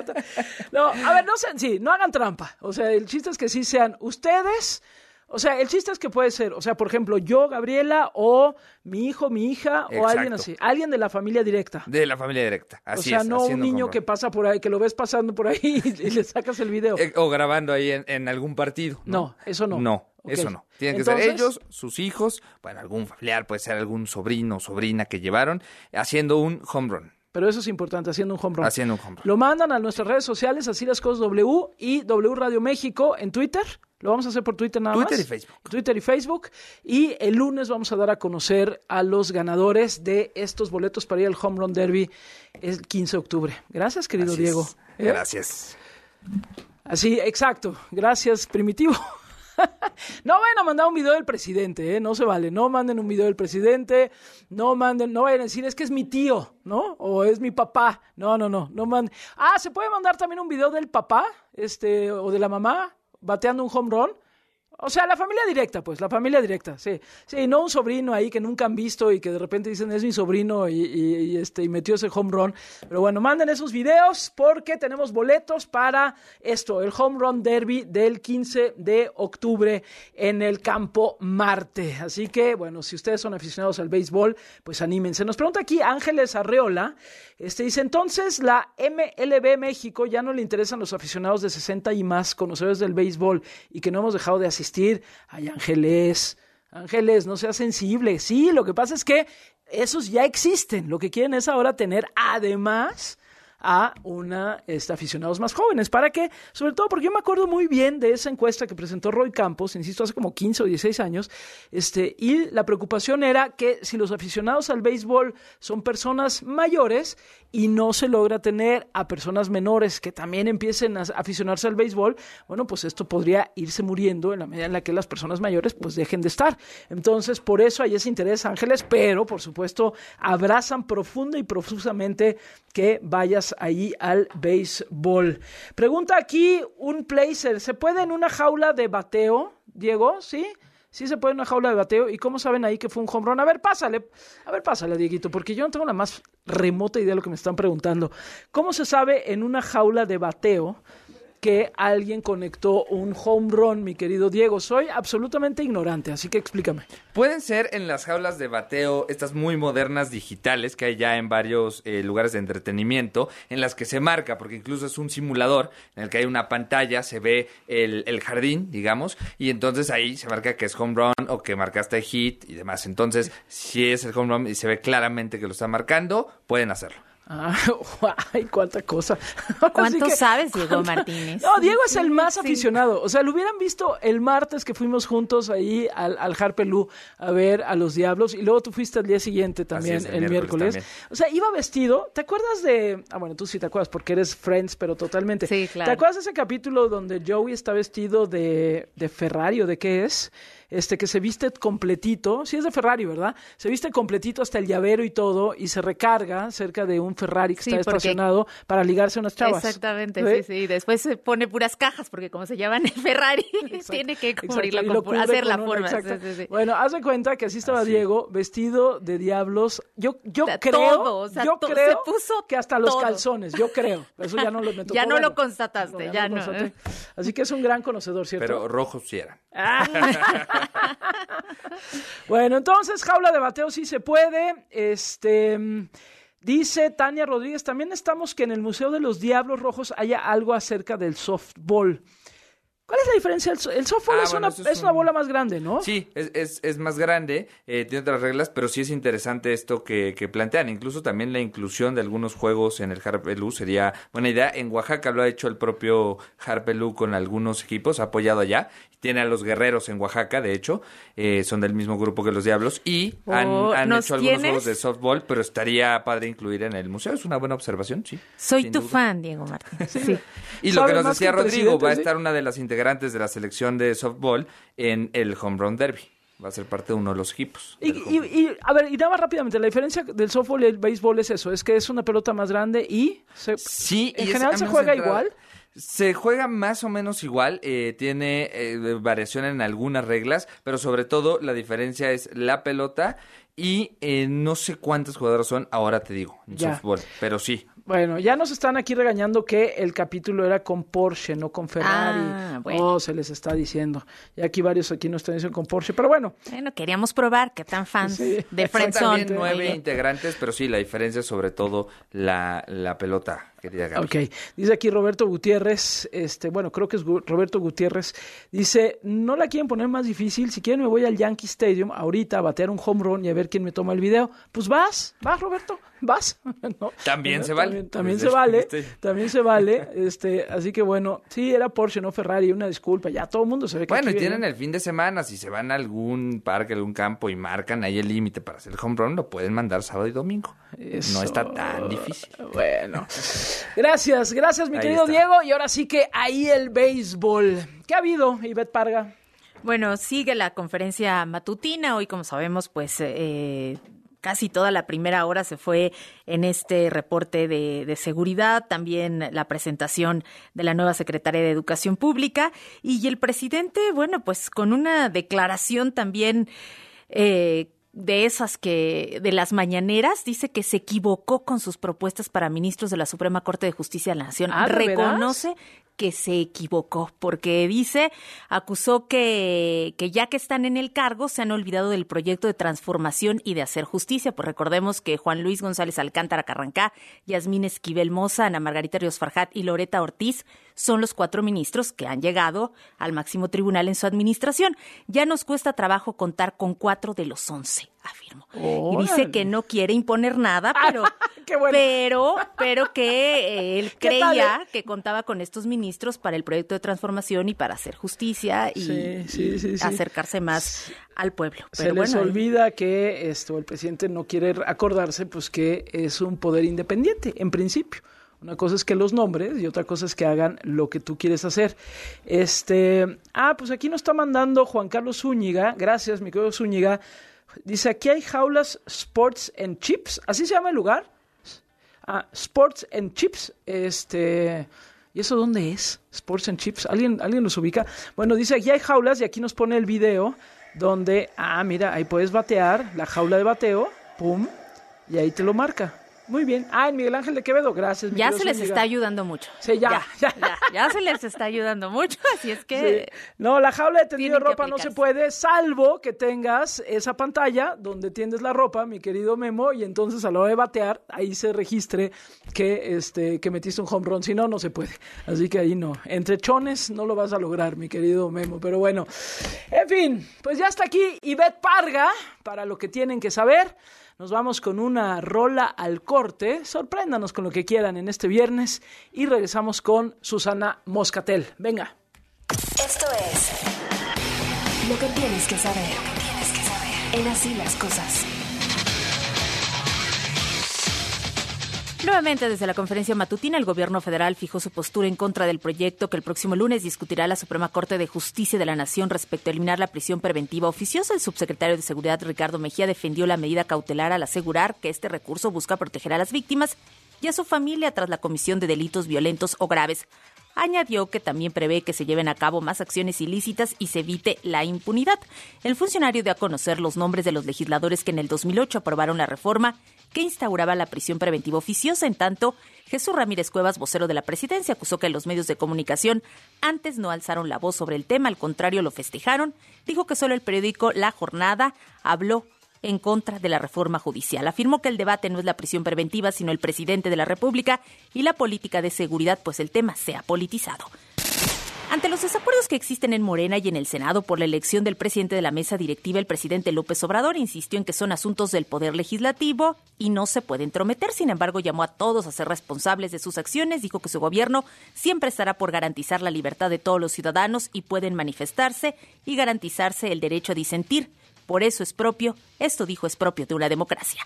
No, a ver, no sean, sí, no hagan trampa. O sea, el chiste es que sí sean ustedes... O sea, el chiste es que puede ser, o sea, por ejemplo, yo, Gabriela, o mi hijo, mi hija, Exacto. o alguien así, alguien de la familia directa. De la familia directa, así es. O sea, no un niño que pasa por ahí, que lo ves pasando por ahí y le sacas el video. Eh, o grabando ahí en, en algún partido. ¿no? No, eso no. No, okay. Eso no. Tienen que Entonces, ser ellos, sus hijos, bueno, algún familiar, puede ser algún sobrino o sobrina que llevaron, haciendo un home run. Pero eso es importante, haciendo un home run. Haciendo un home run. Lo mandan a nuestras redes sociales, Así las Cosas W y W Radio México en Twitter. Lo vamos a hacer por Twitter nada Twitter más. Twitter y Facebook. Twitter y Facebook. Y el lunes vamos a dar a conocer a los ganadores de estos boletos para ir al Home Run Derby el quince de octubre. Gracias, querido Así Diego. ¿Eh? Gracias. Así, exacto. Gracias, Primitivo. No vayan a mandar un video del presidente, ¿eh? No se vale. No manden un video del presidente. No manden, no vayan a decir, es que es mi tío, ¿no? O es mi papá. No, no, no. No manden. Ah, ¿se puede mandar también un video del papá? Este, o de la mamá bateando un home run. O sea, la familia directa, pues, la familia directa, sí. Sí, no un sobrino ahí que nunca han visto y que de repente dicen, es mi sobrino y, y, y, este, y metió ese home run. Pero bueno, manden esos videos porque tenemos boletos para esto, el Home Run Derby del quince de octubre en el Campo Marte. Así que, bueno, si ustedes son aficionados al béisbol, pues anímense. Nos pregunta aquí Ángeles Arreola, este, dice, entonces la M L B México ya no le interesan los aficionados de sesenta y más conocedores del béisbol y que no hemos dejado de asistir. Ay, Ángeles, Ángeles, no seas sensible. Sí, lo que pasa es que esos ya existen. Lo que quieren es ahora tener, además, a una este, aficionados más jóvenes. ¿Para qué? Sobre todo porque yo me acuerdo muy bien de esa encuesta que presentó Roy Campos, insisto, hace como quince o dieciséis años, este, y la preocupación era que si los aficionados al béisbol son personas mayores y no se logra tener a personas menores que también empiecen a aficionarse al béisbol, bueno, pues esto podría irse muriendo en la medida en la que las personas mayores pues dejen de estar. Entonces, por eso hay ese interés, Ángeles, pero por supuesto abrazan profunda y profusamente que vayas ahí al béisbol. Pregunta aquí un placer, ¿se puede en una jaula de bateo, Diego? ¿Sí? Sí se puede en una jaula de bateo. ¿Y cómo saben ahí que fue un home run? A ver, pásale. A ver, pásale, Dieguito, porque yo no tengo la más remota idea de lo que me están preguntando. ¿Cómo se sabe en una jaula de bateo que alguien conectó un home run, mi querido Diego? Soy absolutamente ignorante, así que explícame. Pueden ser en las jaulas de bateo, estas muy modernas digitales que hay ya en varios eh, lugares de entretenimiento, en las que se marca, porque incluso es un simulador en el que hay una pantalla, se ve el, el jardín, digamos, y entonces ahí se marca que es home run o que marcaste hit y demás. Entonces, si es el home run y se ve claramente que lo está marcando, pueden hacerlo. Ah, ay, cuánta cosa. ¿Cuánto que, sabes, Diego ¿cuánta? Martínez? No, Diego es el más sí. aficionado. O sea, lo hubieran visto el martes que fuimos juntos ahí al, al Harpelú a ver a los Diablos, y luego tú fuiste al día siguiente también, es, el, el miércoles. miércoles. O sea, iba vestido. ¿Te acuerdas de...? Ah, bueno, tú sí te acuerdas porque eres Friends, pero totalmente. Sí, claro. ¿Te acuerdas de ese capítulo donde Joey está vestido de, de Ferrari o de qué es? Este, que se viste completito, sí es de Ferrari, ¿verdad? Se viste completito hasta el llavero y todo, y se recarga cerca de un Ferrari que sí, está estacionado para ligarse a unas chavas. Exactamente, ¿sí? sí, sí. Después se pone puras cajas, porque como se llaman el Ferrari, tiene que cubrirla, con, cubre hacer la forma. Sí, sí, sí. Bueno, haz de cuenta que así estaba así. Diego, vestido de Diablos. Yo, yo o sea, creo, todo, o sea, yo to- creo se puso que hasta los todo. calzones, yo creo. Eso ya no lo me tocó Ya no verlo. lo constataste, No, ya lo no. constaté. Así que es un gran conocedor, ¿cierto? Pero rojos sí eran. Bueno, entonces, jaula de bateo sí se puede. Este, dice Tania Rodríguez, también estamos que en el Museo de los Diablos Rojos haya algo acerca del softball. ¿Cuál es la diferencia? El, so- el softball Ah, es, bueno, una, eso es es una un- bola más grande, ¿no? Sí, es, es, es más grande, eh, tiene otras reglas, pero sí es interesante esto que, que plantean. Incluso también la inclusión de algunos juegos en el Harpelú sería buena idea. En Oaxaca lo ha hecho el propio Harpelú con algunos equipos, ha apoyado allá. Tiene a los Guerreros en Oaxaca, de hecho, eh, son del mismo grupo que los Diablos, y han, Oh, han ¿nos hecho algunos tienes? juegos de softball, pero estaría padre incluir en el museo. Es una buena observación, sí. Soy sin tu duda. fan, Diego Martínez. Sí. Y lo Sabe que nos más decía que el Rodrigo, presidente, va a ¿sí? estar una de las integrantes de la selección de softball en el Home Run Derby. Va a ser parte de uno de los equipos. Y, del y, home run. y, a ver, y nada más rápidamente, la diferencia del softball y el béisbol es eso, es que es una pelota más grande y... Se, Sí, ¿En y es general a se menos juega entrada. igual? Se juega más o menos igual, eh, tiene eh, variación en algunas reglas, pero sobre todo la diferencia es la pelota y eh, no sé cuántos jugadores son, ahora te digo, en Ya. softball, pero sí. Bueno, ya nos están aquí regañando que el capítulo era con Porsche, no con Ferrari. Ah, bueno. Oh, se les está diciendo. Y aquí varios aquí nos están diciendo con Porsche, pero bueno. Bueno, queríamos probar qué tan fans Sí. de Son Friends son. también nueve integrantes, pero sí, la diferencia es sobre todo la, la pelota, querida Gaby. Ok, dice aquí Roberto Gutiérrez, este, bueno, creo que es Gu- Roberto Gutiérrez, dice, no la quieren poner más difícil, si quieren me voy al Yankee Stadium ahorita a batear un home run y a ver quién me toma el video. Pues vas, vas Roberto, vas. ¿No? También ¿No? se vale. También, también Desde se vale, este- también se vale, este, así que bueno, sí, era Porsche, no Ferrari, una disculpa, ya todo el mundo se ve que Bueno, y aquí tienen viene. el fin de semana, si se van a algún parque, algún campo y marcan ahí el límite para hacer el home run, lo pueden mandar sábado y domingo. Eso. No está tan difícil. Bueno, gracias, gracias mi Ahí querido está. Diego, y ahora sí que ahí el béisbol. ¿Qué ha habido, Ivette Parga? Bueno, sigue la conferencia matutina. Hoy, como sabemos, pues eh, casi toda la primera hora se fue en este reporte de, de seguridad, también la presentación de la nueva secretaria de Educación Pública y el presidente, bueno, pues con una declaración también eh, de esas que, de las mañaneras, dice que se equivocó con sus propuestas para ministros de la Suprema Corte de Justicia de la Nación. Ah, ¿de veras? Reconoce que se equivocó, porque dice, acusó que, que ya que están en el cargo se han olvidado del proyecto de transformación y de hacer justicia. Pues recordemos que Juan Luis González Alcántara Carrancá, Yasmín Esquivel Moza, Ana Margarita Ríos Farjat y Loreta Ortiz son los cuatro ministros que han llegado al máximo tribunal en su administración. Ya nos cuesta trabajo contar con cuatro de los once, afirmó. Y dice Órale. que no quiere imponer nada, pero, Qué bueno. pero, pero que eh, él ¿Qué tal, creía eh? que contaba con estos ministros para el proyecto de transformación y para hacer justicia y, Sí, sí, y sí, sí. acercarse más al pueblo. Se Pero les bueno, olvida que esto el presidente no quiere acordarse pues que es un poder independiente en principio. Una cosa es que los nombres y otra cosa es que hagan lo que tú quieres hacer. Este, ah, pues aquí nos está mandando Juan Carlos Zúñiga. Gracias, mi querido Zúñiga. Dice, aquí hay jaulas Sports and Chips. ¿Así se llama el lugar? Ah, Sports and Chips. Este, ¿y eso dónde es? Sports and Chips. ¿Alguien, alguien los ubica? Bueno, dice, aquí hay jaulas y aquí nos pone el video donde, ah, mira, ahí puedes batear, la jaula de bateo, pum, y ahí te lo marca. Muy bien. Ah, en Miguel Ángel de Quevedo, gracias. Ya se les está ayudando mucho. Sí, ya. Ya, ya. ya, ya se les está ayudando mucho, así es que... Sí. No, la jaula de tendido de ropa no se puede, salvo que tengas esa pantalla donde tiendes la ropa, mi querido Memo, y entonces a la hora de batear, ahí se registre que, este, que metiste un home run. Si no, no se puede. Así que ahí no. Entre chones no lo vas a lograr, mi querido Memo. Pero bueno, en fin, pues ya está aquí Ivette Parga, para lo que tienen que saber. Nos vamos con una rola al corte. Sorpréndanos con lo que quieran en este viernes y regresamos con Susana Moscatel. Venga. Esto es lo que tienes que saber. Lo que tienes que saber. En Así las Cosas. Nuevamente, desde la conferencia matutina, el gobierno federal fijó su postura en contra del proyecto que el próximo lunes discutirá la Suprema Corte de Justicia de la Nación respecto a eliminar la prisión preventiva oficiosa. El subsecretario de Seguridad, Ricardo Mejía, defendió la medida cautelar al asegurar que este recurso busca proteger a las víctimas y a su familia tras la comisión de delitos violentos o graves. Añadió que también prevé que se lleven a cabo más acciones ilícitas y se evite la impunidad. El funcionario dio a conocer los nombres de los legisladores que en el dos mil ocho aprobaron la reforma que instauraba la prisión preventiva oficiosa. En tanto, Jesús Ramírez Cuevas, vocero de la presidencia, acusó que los medios de comunicación antes no alzaron la voz sobre el tema, al contrario, lo festejaron. Dijo que solo el periódico La Jornada habló en contra de la reforma judicial. Afirmó que el debate no es la prisión preventiva, sino el presidente de la República y la política de seguridad, pues el tema se ha politizado. Ante los desacuerdos que existen en Morena y en el Senado por la elección del presidente de la mesa directiva, el presidente López Obrador insistió en que son asuntos del Poder Legislativo y no se puede entrometer. Sin embargo, llamó a todos a ser responsables de sus acciones. Dijo que su gobierno siempre estará por garantizar la libertad de todos los ciudadanos y pueden manifestarse y garantizarse el derecho a disentir. Por eso es propio, esto dijo, es propio de una democracia.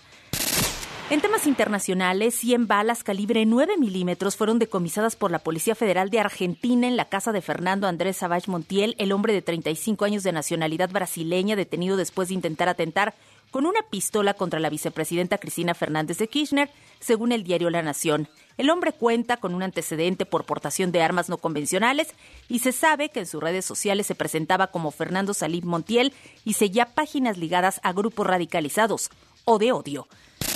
En temas internacionales, cien balas calibre nueve milímetros fueron decomisadas por la Policía Federal de Argentina en la casa de Fernando Andrés Savage Montiel, el hombre de treinta y cinco años de nacionalidad brasileña detenido después de intentar atentar con una pistola contra la vicepresidenta Cristina Fernández de Kirchner, según el diario La Nación. El hombre cuenta con un antecedente por portación de armas no convencionales y se sabe que en sus redes sociales se presentaba como Fernando Salim Montiel y seguía páginas ligadas a grupos radicalizados o de odio.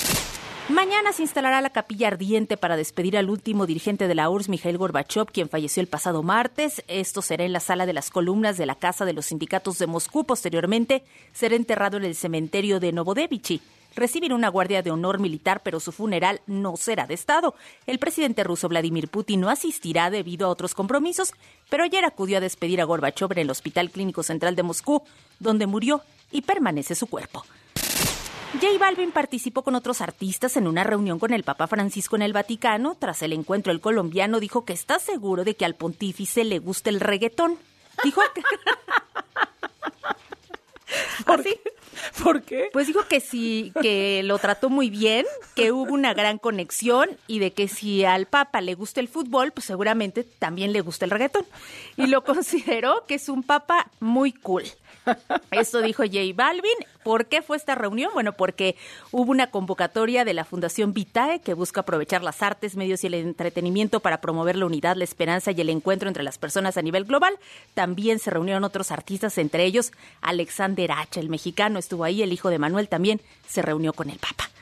Mañana se instalará la capilla ardiente para despedir al último dirigente de la U R S S, Mikhail Gorbachev, quien falleció el pasado martes. Esto será en la Sala de las Columnas de la Casa de los Sindicatos de Moscú. Posteriormente, será enterrado en el cementerio de Novodevichy. Recibirá una guardia de honor militar, pero su funeral no será de Estado. El presidente ruso Vladimir Putin no asistirá debido a otros compromisos, pero ayer acudió a despedir a Gorbachev en el Hospital Clínico Central de Moscú, donde murió y permanece su cuerpo. J Balvin participó con otros artistas en una reunión con el Papa Francisco en el Vaticano. Tras el encuentro, el colombiano dijo que está seguro de que al pontífice le gusta el reggaetón. Dijo que... ¿Por, ¿Por qué? Pues dijo que sí, que lo trató muy bien, que hubo una gran conexión y de que si al Papa le gusta el fútbol, pues seguramente también le gusta el reggaetón. Y lo consideró que es un Papa muy cool. Esto dijo J Balvin. ¿Por qué fue esta reunión? Bueno, porque hubo una convocatoria de la Fundación Vitae que busca aprovechar las artes, medios y el entretenimiento para promover la unidad, la esperanza y el encuentro entre las personas a nivel global. También se reunieron otros artistas, entre ellos Alexander H., el mexicano, estuvo ahí, el hijo de Manuel también se reunió con el Papa.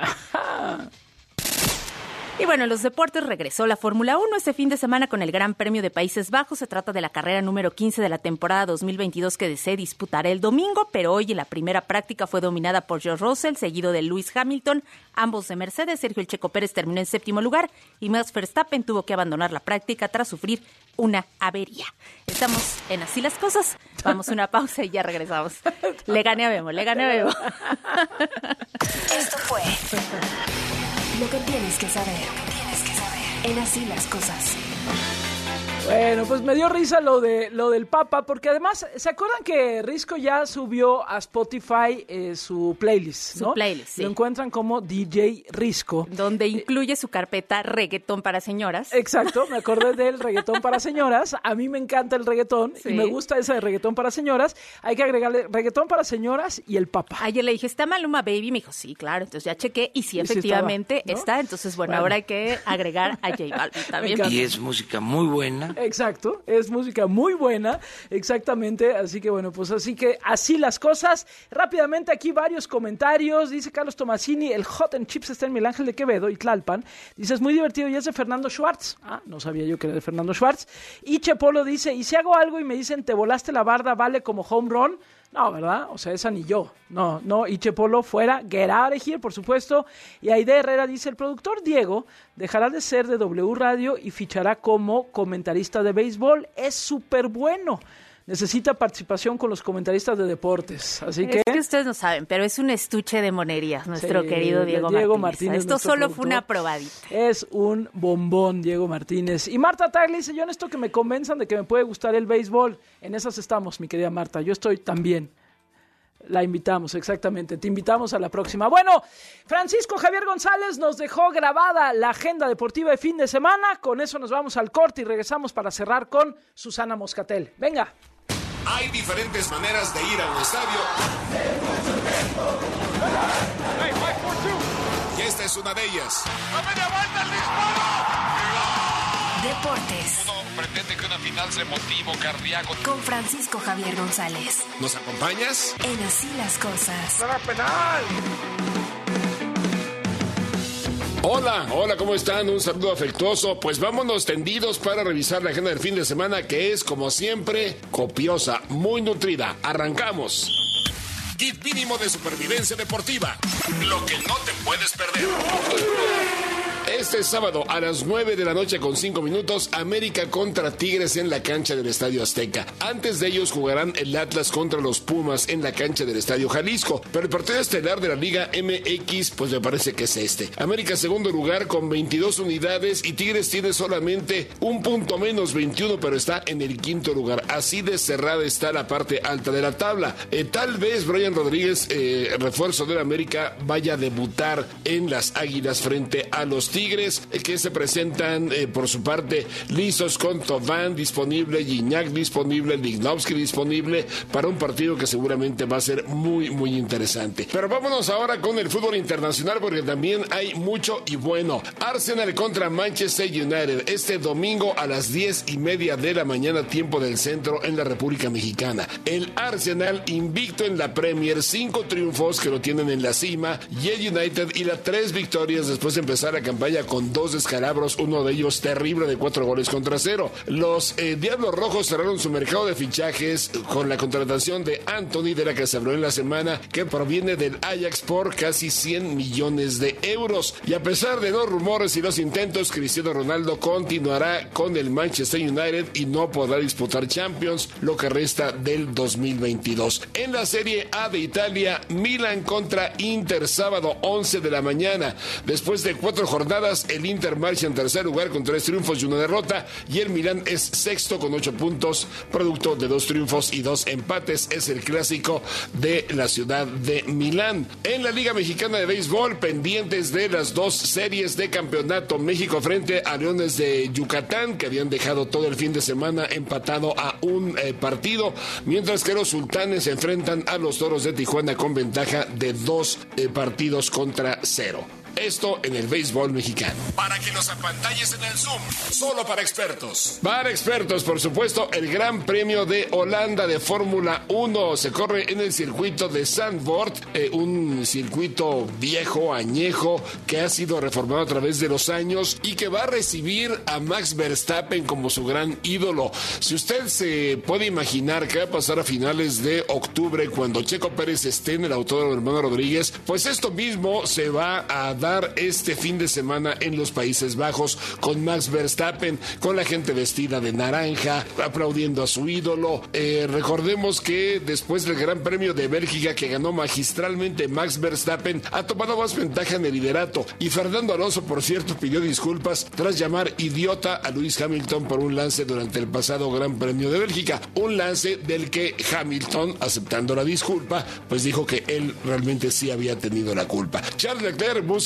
Y bueno, en los deportes regresó la Fórmula uno este fin de semana con el Gran Premio de Países Bajos. Se trata de la carrera número quince de la temporada dos mil veintidós que se disputará el domingo, pero hoy en la primera práctica fue dominada por George Russell, seguido de Lewis Hamilton, ambos de Mercedes. Sergio El Checo Pérez terminó en séptimo lugar y Max Verstappen tuvo que abandonar la práctica tras sufrir una avería. Estamos en Así las Cosas. Vamos a una pausa y ya regresamos. Le gané a Memo, le gané a Memo. Esto fue Lo que tienes que saber. Lo que tienes que saber. En Así las Cosas. Bueno, pues me dio risa lo de lo del Papa, porque además, ¿se acuerdan que Risco ya subió a Spotify eh, su playlist, Su ¿no? playlist, sí. Lo encuentran como D J Risco. Donde incluye su carpeta reggaetón para señoras. Exacto, me acordé del reggaetón para señoras. A mí me encanta el reggaetón Sí. y me gusta ese de reggaetón para señoras. Hay que agregarle reggaetón para señoras y el Papa. Ayer le dije, ¿está Maluma Baby? Me dijo, sí, claro. Entonces ya chequé y sí, Y sí efectivamente estaba, ¿no? está. Entonces, bueno, Bueno. ahora hay que agregar a J Balvin también. Me encanta. Y es música muy buena. buena. Exacto, es música muy buena, exactamente, así que bueno, pues así que así las cosas. Rápidamente aquí varios comentarios, dice Carlos Tomasini, el Hot and Chips está en Miguel Ángel de Quevedo y Tlalpan, dice, es muy divertido y es de Fernando Schwartz. Ah, no sabía yo que era de Fernando Schwartz. Y Chepolo dice, y si hago algo y me dicen, te volaste la barda, ¿vale como home run? No, ¿verdad? O sea, esa ni yo. No, no, Iche Polo fuera, get out of here, por supuesto. Y Aide Herrera dice, el productor Diego dejará de ser de W Radio y fichará como comentarista de béisbol. Es súper bueno. Necesita participación con los comentaristas de deportes. Así que... Es que ustedes no saben, pero es un estuche de monerías, nuestro sí, querido Diego, Diego Martínez. Martínez. Esto solo productor. fue una probadita. Es un bombón, Diego Martínez. Y Marta Tagli dice, yo necesito que me convenzan de que me puede gustar el béisbol. En esas estamos, mi querida Marta. Yo estoy también. La invitamos, exactamente. Te invitamos a la próxima. Bueno, Francisco Javier González nos dejó grabada la agenda deportiva de fin de semana. Con eso nos vamos al corte y regresamos para cerrar con Susana Moscatel. Venga. Hay diferentes maneras de ir a un estadio. Y esta es una de ellas. Deportes. Uno pretende que una final sea emotivo, cardíaco. Con Francisco Javier González. ¿Nos acompañas? En Así las Cosas. ¡Será penal! Hola, hola, ¿cómo están? Un saludo afectuoso. Pues vámonos tendidos para revisar la agenda del fin de semana, que es, como siempre, copiosa, muy nutrida. Arrancamos. Kit mínimo de supervivencia deportiva. Lo que no te puedes perder. Este sábado a las nueve de la noche con cinco minutos, América contra Tigres en la cancha del Estadio Azteca. Antes de ellos jugarán el Atlas contra los Pumas en la cancha del Estadio Jalisco. Pero el partido estelar de la Liga M X, pues me parece que es este. América segundo lugar con veintidós unidades y Tigres tiene solamente un punto menos, veintiuno, pero está en el quinto lugar. Así de cerrada está la parte alta de la tabla. Eh, tal vez Brian Rodríguez, eh, refuerzo del América, vaya a debutar en las Águilas frente a los Tigres, eh, que se presentan eh, por su parte lisos con Thauvin disponible, Gignac disponible, Lichnowsky disponible para un partido que seguramente va a ser muy muy interesante. Pero vámonos ahora con el fútbol internacional, porque también hay mucho y bueno. Arsenal contra Manchester United este domingo a las diez y media de la mañana, tiempo del centro, en la República Mexicana. El Arsenal invicto en la Premier, cinco triunfos que lo tienen en la cima, y el United y las tres victorias después de empezar la campaña con dos descalabros, uno de ellos terrible de cuatro goles contra cero. Los eh, Diablos Rojos cerraron su mercado de fichajes con la contratación de Anthony, de la que se habló en la semana, que proviene del Ajax por casi cien millones de euros. Y a pesar de los rumores y los intentos, Cristiano Ronaldo continuará con el Manchester United y no podrá disputar Champions lo que resta del dos mil veintidós. En la Serie A de Italia, Milan contra Inter, sábado once de la mañana. Después de cuatro jornadas, el Inter marcha en tercer lugar con tres triunfos y una derrota, y el Milán es sexto con ocho puntos, producto de dos triunfos y dos empates. Es el clásico de la ciudad de Milán. En la Liga Mexicana de Béisbol, pendientes de las dos series de campeonato, México frente a Leones de Yucatán, que habían dejado todo el fin de semana empatado a un eh, partido, mientras que los Sultanes se enfrentan a los Toros de Tijuana con ventaja de dos eh, partidos contra cero. Esto en el béisbol mexicano. Para que nos apantalles en el Zoom, solo para expertos. Para expertos, por supuesto, el Gran Premio de Holanda de Fórmula uno se corre en el circuito de Zandvoort, eh, un circuito viejo, añejo, que ha sido reformado a través de los años y que va a recibir a Max Verstappen como su gran ídolo. Si usted se puede imaginar qué va a pasar a finales de octubre cuando Checo Pérez esté en el autódromo Hermano Rodríguez, pues esto mismo se va a dar este fin de semana en los Países Bajos, con Max Verstappen, con la gente vestida de naranja, aplaudiendo a su ídolo. Eh, recordemos que después del Gran Premio de Bélgica, que ganó magistralmente Max Verstappen, ha tomado más ventaja en el liderato, y Fernando Alonso, por cierto, pidió disculpas tras llamar idiota a Lewis Hamilton por un lance durante el pasado Gran Premio de Bélgica, un lance del que Hamilton, aceptando la disculpa, pues dijo que él realmente sí había tenido la culpa. Charles Leclerc busca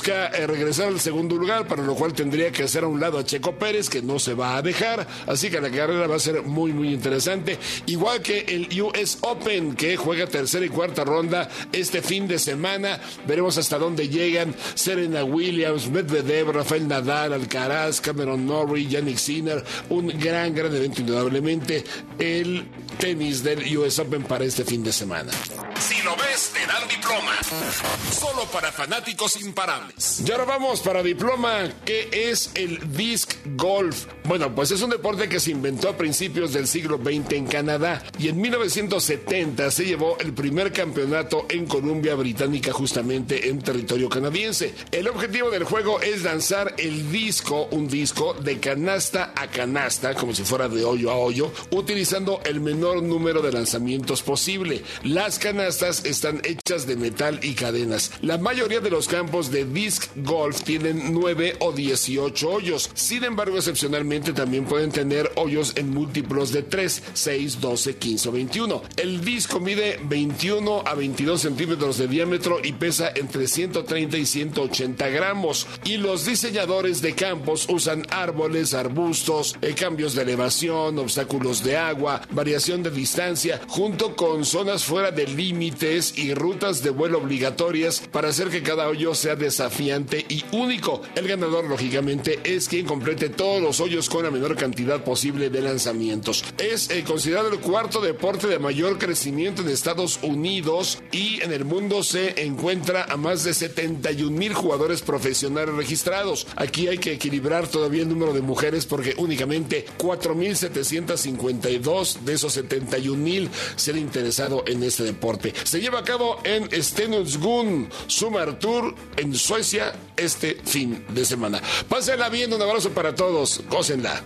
busca eh, regresar al segundo lugar, para lo cual tendría que hacer a un lado a Checo Pérez, que no se va a dejar, así que la carrera va a ser muy muy interesante, igual que el U S Open, que juega tercera y cuarta ronda este fin de semana. Veremos hasta dónde llegan Serena Williams, Medvedev, Rafael Nadal, Alcaraz, Cameron Norrie, Jannik Sinner. Un gran, gran evento, indudablemente, el tenis del U S Open para este fin de semana. Si lo ves, te dan diploma. Solo para fanáticos imparables. Y ahora vamos para diploma, que es el disc golf. Bueno, pues es un deporte que se inventó a principios del siglo veinte en Canadá, y en mil novecientos setenta se llevó el primer campeonato en Columbia Británica, justamente en territorio canadiense. El objetivo del juego es lanzar el disco, un disco de canasta a canasta, como si fuera de hoyo a hoyo, utilizando el menor número de lanzamientos posible. Las canastas están hechas de metal y cadenas. La mayoría de los campos de disc golf tienen nueve o dieciocho hoyos. Sin embargo, excepcionalmente también pueden tener hoyos en múltiplos de tres, seis, doce, quince o veintiuno. El disco mide veintiuno a veintidós centímetros de diámetro y pesa entre ciento treinta y ciento ochenta gramos. Y los diseñadores de campos usan árboles, arbustos, eh, cambios de elevación, obstáculos de agua, variación de distancia, junto con zonas fuera de límites y rutas de vuelo obligatorias para hacer que cada hoyo sea desafiante y único. El ganador, lógicamente, es quien complete todos los hoyos con la menor cantidad posible de lanzamientos. Es eh, considerado el cuarto deporte de mayor crecimiento en Estados Unidos, y en el mundo se encuentra a más de setenta y un mil jugadores profesionales registrados. Aquí hay que equilibrar todavía el número de mujeres, porque únicamente cuatro mil setecientos cincuenta y dos de esos setenta y un mil se han interesado en este deporte. Se lleva a cabo en Stenungsund Summer Tour en Suecia este fin de semana. Pásenla bien, un abrazo para todos, gócenla.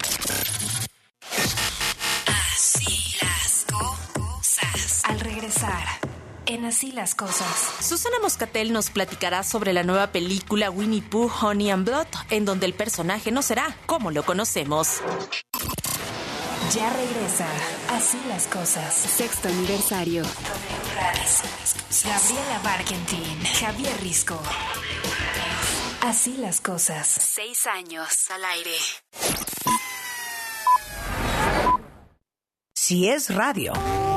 Así las cosas. Al regresar, en Así las cosas, Susana Moscatel nos platicará sobre la nueva película Winnie Pooh, Honey and Blood, en donde el personaje no será como lo conocemos. Ya regresa Así las cosas. Sexto aniversario. Gabriela Barkentin, Javier Risco. Así las cosas. Seis años al aire. Si es radio.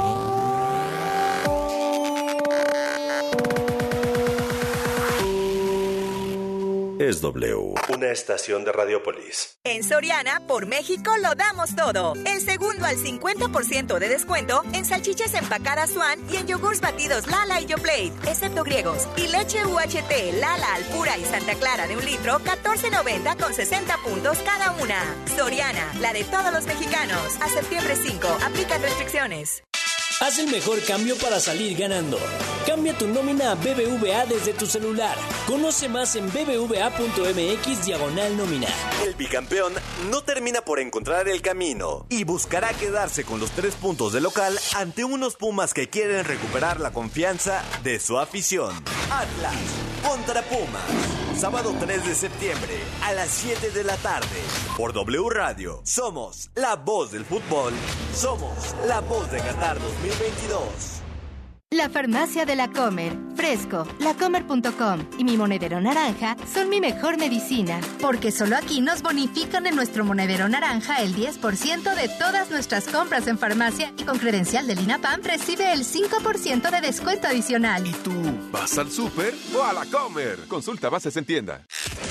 Es W, una estación de Radiopolis. En Soriana, por México, lo damos todo. El segundo al cincuenta por ciento de descuento en salchichas empacadas Swan y en yogurts batidos Lala y Yoplait, excepto griegos. Y leche U H T, Lala, Alpura y Santa Clara de un litro, catorce noventa con sesenta puntos cada una. Soriana, la de todos los mexicanos. A septiembre cinco, aplican restricciones. Haz el mejor cambio para salir ganando. Cambia tu nómina a B B V A desde tu celular. Conoce más en bbva.mx diagonal nómina. El bicampeón no termina por encontrar el camino y buscará quedarse con los tres puntos de local ante unos Pumas que quieren recuperar la confianza de su afición. Atlas contra Pumas. Sábado tres de septiembre a las siete de la tarde por W Radio. Somos la voz del fútbol. Somos la voz de Qatar dos mil veintidós. La farmacia de La Comer, Fresco, lacomer punto com y mi monedero naranja son mi mejor medicina, porque solo aquí nos bonifican en nuestro monedero naranja el diez por ciento de todas nuestras compras en farmacia, y con credencial del INAPAM recibe el cinco por ciento de descuento adicional. ¿Y tú vas al súper o a La Comer? Consulta bases en tienda.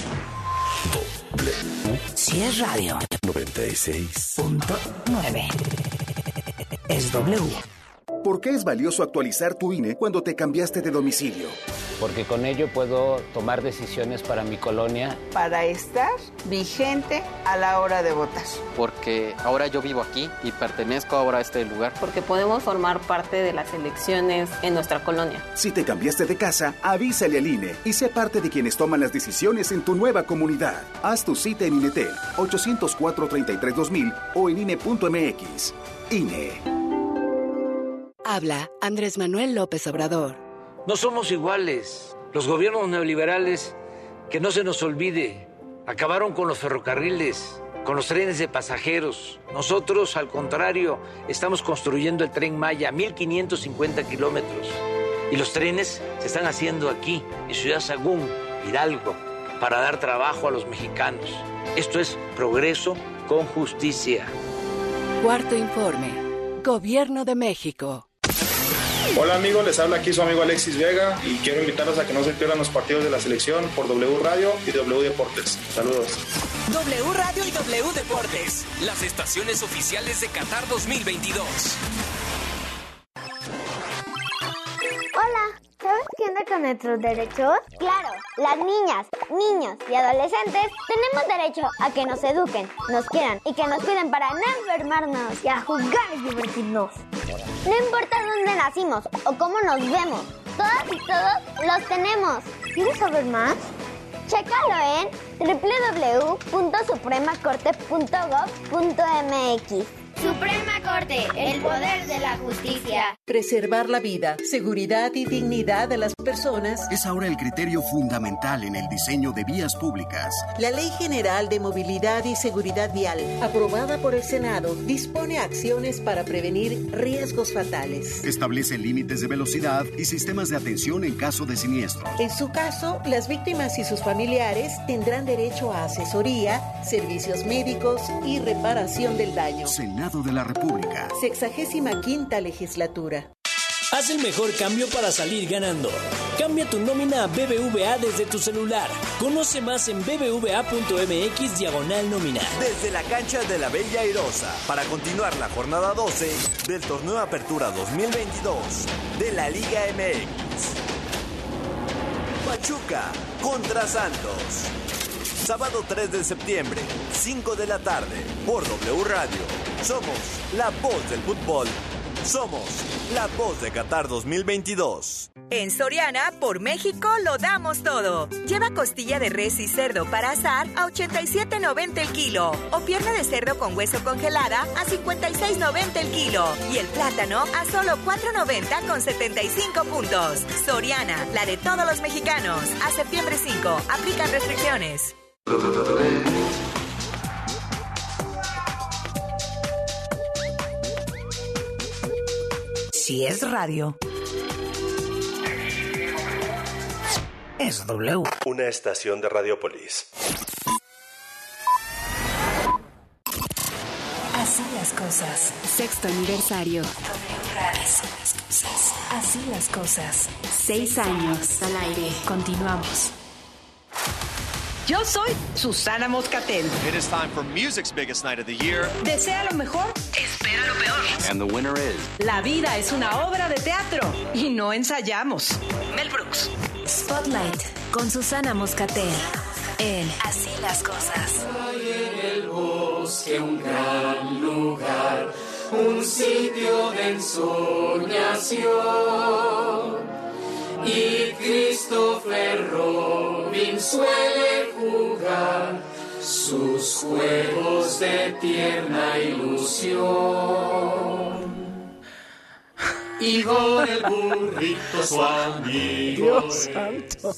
Si es radio. noventa y seis punto nueve. Es W. ¿Por qué es valioso actualizar tu I N E cuando te cambiaste de domicilio? Porque con ello puedo tomar decisiones para mi colonia. Para estar vigente a la hora de votar. Porque ahora yo vivo aquí y pertenezco ahora a este lugar. Porque podemos formar parte de las elecciones en nuestra colonia. Si te cambiaste de casa, avísale al I N E y sé parte de quienes toman las decisiones en tu nueva comunidad. Haz tu cita en INETEL ochocientos cuatro, treinta y tres, dos mil o en I N E punto M X. I N E. Habla Andrés Manuel López Obrador. No somos iguales. Los gobiernos neoliberales, que no se nos olvide, acabaron con los ferrocarriles, con los trenes de pasajeros. Nosotros, al contrario, estamos construyendo el Tren Maya, mil quinientos cincuenta kilómetros. Y los trenes se están haciendo aquí, en Ciudad Sagún, Hidalgo, para dar trabajo a los mexicanos. Esto es progreso con justicia. Cuarto informe. Gobierno de México. Hola amigos, les habla aquí su amigo Alexis Vega y quiero invitarlos a que no se pierdan los partidos de la selección por W Radio y W Deportes. Saludos. W Radio y W Deportes, las estaciones oficiales de Qatar dos mil veintidós. Hola, ¿sabes qué onda con nuestros derechos? Claro, las niñas, niños y adolescentes tenemos derecho a que nos eduquen, nos quieran y que nos cuiden para no enfermarnos y a jugar y divertirnos. No importa dónde nacimos o cómo nos vemos, todas y todos los tenemos. ¿Quieres saber más? Chécalo en doble u doble u doble u punto suprema corte punto gob punto eme equis. Suprema Corte, el poder de la justicia. Preservar la vida, seguridad y dignidad de las personas es ahora el criterio fundamental en el diseño de vías públicas. La Ley General de Movilidad y Seguridad Vial, aprobada por el Senado, dispone acciones para prevenir riesgos fatales. Establece límites de velocidad y sistemas de atención en caso de siniestro. En su caso, las víctimas y sus familiares tendrán derecho a asesoría, servicios médicos y reparación del daño. Senado de la República. Sexagésima quinta legislatura. Haz el mejor cambio para salir ganando. Cambia tu nómina a B B V A desde tu celular. Conoce más en b b v a punto m x diagonal nómina. Desde la cancha de la Bella Airosa, para continuar la jornada doce del Torneo Apertura dos mil veintidós de la Liga eme equis. Pachuca contra Santos. Sábado tres de septiembre, cinco de la tarde, por W Radio. Somos la voz del fútbol. Somos la voz de Qatar dos mil veintidós. En Soriana, por México, lo damos todo. Lleva costilla de res y cerdo para asar a ochenta y siete noventa el kilo. O pierna de cerdo con hueso congelada a cincuenta y seis noventa el kilo. Y el plátano a solo cuatro noventa con setenta y cinco puntos. Soriana, la de todos los mexicanos. A septiembre cinco, aplican restricciones. Si es radio, es W. Una estación de Radiopolis. Así las cosas. Sexto aniversario. W Radio. Así las cosas. Así las cosas. Seis años al aire. Continuamos. Yo soy Susana Moscatel. It is time for music's biggest night of the year. Desea lo mejor, espera lo peor. And the winner is... La vida es una obra de teatro y no ensayamos. Mel Brooks. Spotlight con Susana Moscatel en Así las cosas. Hay en el bosque un gran lugar, un sitio de ensoñación. Y Christopher Robin suele jugar sus juegos de tierna ilusión. Igor el burrito, su amigo. Dios santo.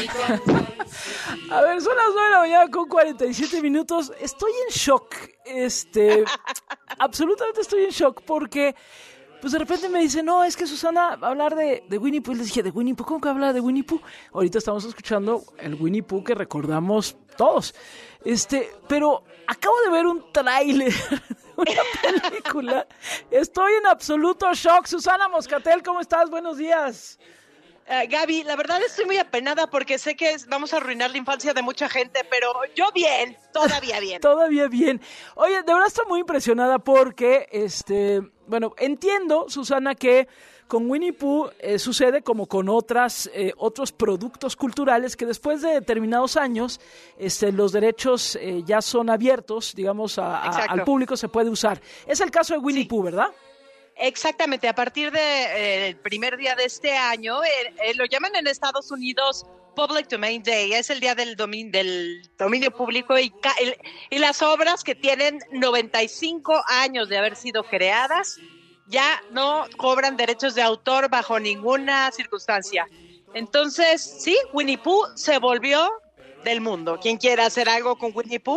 A ver, son las nueve de la mañana con cuarenta y siete minutos. Estoy en shock. Este, absolutamente estoy en shock porque... Pues de repente me dice, no, es que Susana va a hablar de, de Winnie Pooh. Y les dije, ¿de Winnie Pooh? ¿Cómo que habla de Winnie Pooh? Ahorita estamos escuchando el Winnie Pooh que recordamos todos. Este, pero acabo de ver un tráiler de una película. Estoy en absoluto shock. Susana Moscatel, ¿cómo estás? Buenos días. Uh, Gaby, la verdad estoy muy apenada porque sé que es, vamos a arruinar la infancia de mucha gente, pero yo bien, todavía bien. Todavía bien. Oye, de verdad estoy muy impresionada porque, este, bueno, entiendo, Susana, que con Winnie Pooh eh, sucede como con otras eh, otros productos culturales que después de determinados años, este, los derechos eh, ya son abiertos, digamos, a, a, al público se puede usar. Es el caso de Winnie sí. Pooh, ¿verdad? Exactamente, a partir del de, eh, primer día de este año, eh, eh, lo llaman en Estados Unidos Public Domain Day, es el día del dominio, del dominio público y, ca- el, y las obras que tienen noventa y cinco años de haber sido creadas ya no cobran derechos de autor bajo ninguna circunstancia. Entonces, sí, Winnie Pooh se volvió del mundo. ¿Quién quiere hacer algo con Winnie Pooh?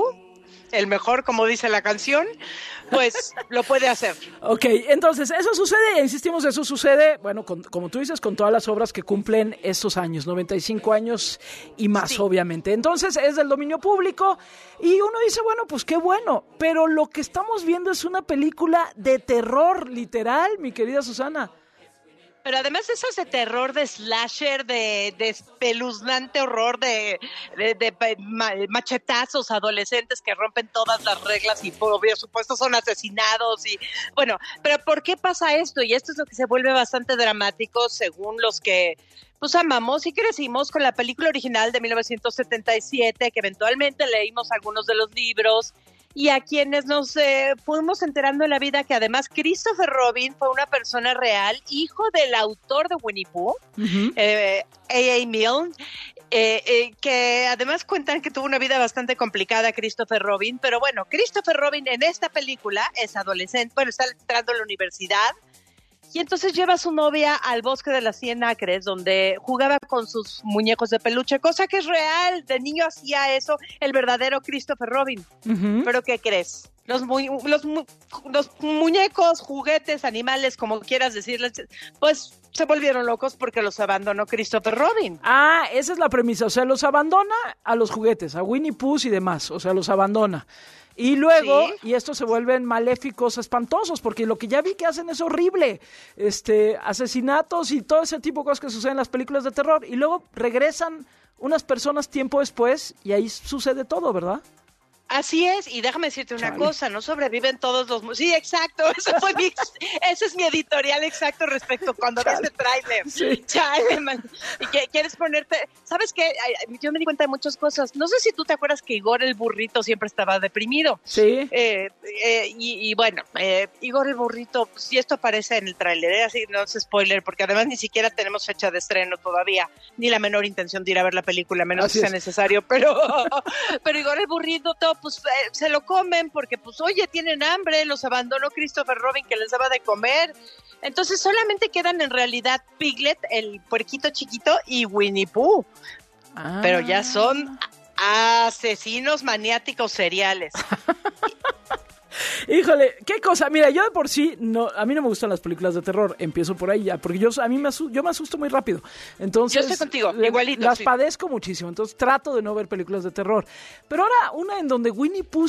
el mejor, como dice la canción, pues lo puede hacer. Ok, entonces, eso sucede, e insistimos, eso sucede, bueno, con, como tú dices, con todas las obras que cumplen estos años, noventa y cinco años y más, sí. Obviamente. Entonces, es del dominio público y uno dice, bueno, pues qué bueno, pero lo que estamos viendo es una película de terror, literal, mi querida Susana. Pero además de esos de terror, de slasher, de, de espeluznante horror, de, de, de, de machetazos adolescentes que rompen todas las reglas y por supuesto son asesinados y bueno, pero ¿por qué pasa esto? Y esto es lo que se vuelve bastante dramático según los que pues amamos y crecimos con la película original de mil novecientos setenta y siete, que eventualmente leímos algunos de los libros. Y a quienes nos eh, fuimos enterando en la vida que además Christopher Robin fue una persona real, hijo del autor de Winnie Pooh, uh-huh. eh, A A. Milne, eh, eh, que además cuentan que tuvo una vida bastante complicada Christopher Robin, pero bueno, Christopher Robin en esta película es adolescente, bueno, está entrando a la universidad, y entonces lleva a su novia al bosque de las cien acres, donde jugaba con sus muñecos de peluche, cosa que es real, de niño hacía eso el verdadero Christopher Robin. Uh-huh. ¿Pero qué crees? Los, mu- los, mu- los muñecos, juguetes, animales, como quieras decirles, pues se volvieron locos porque los abandonó Christopher Robin. Ah, esa es la premisa, o sea, los abandona a los juguetes, a Winnie Pooh y demás, o sea, los abandona. Y luego, ¿sí? Y estos se vuelven maléficos, espantosos, porque lo que ya vi que hacen es horrible. Este, asesinatos y todo ese tipo de cosas que suceden en las películas de terror. Y luego regresan unas personas tiempo después y ahí sucede todo, ¿verdad? Así es, y déjame decirte una Chale. cosa, no sobreviven todos los... Sí, exacto, ese, fue mi, ese es mi editorial exacto respecto cuando ves el tráiler. Sí. Chale, man. Y que quieres ponerte... ¿Sabes qué? Yo me di cuenta de muchas cosas. No sé si tú te acuerdas que Igor el burrito siempre estaba deprimido. Sí. Eh, eh, y, y bueno, eh, Igor el burrito, pues, y esto aparece en el tráiler, ¿eh? Así no es spoiler, porque además ni siquiera tenemos fecha de estreno todavía, ni la menor intención de ir a ver la película, menos Así que sea es. necesario, pero, pero Igor el burrito todo pues eh, se lo comen porque pues oye, tienen hambre, los abandonó Christopher Robin que les daba de comer, entonces solamente quedan en realidad Piglet, el puerquito chiquito, y Winnie Pooh, ah. pero ya son asesinos maniáticos seriales. Híjole, qué cosa. Mira, yo de por sí, no, a mí no me gustan las películas de terror. Empiezo por ahí ya, porque yo a mí me asusto, yo me asusto muy rápido. Entonces, yo estoy contigo, le, igualito. Las sí. padezco muchísimo, entonces trato de no ver películas de terror. Pero ahora una en donde Winnie Pooh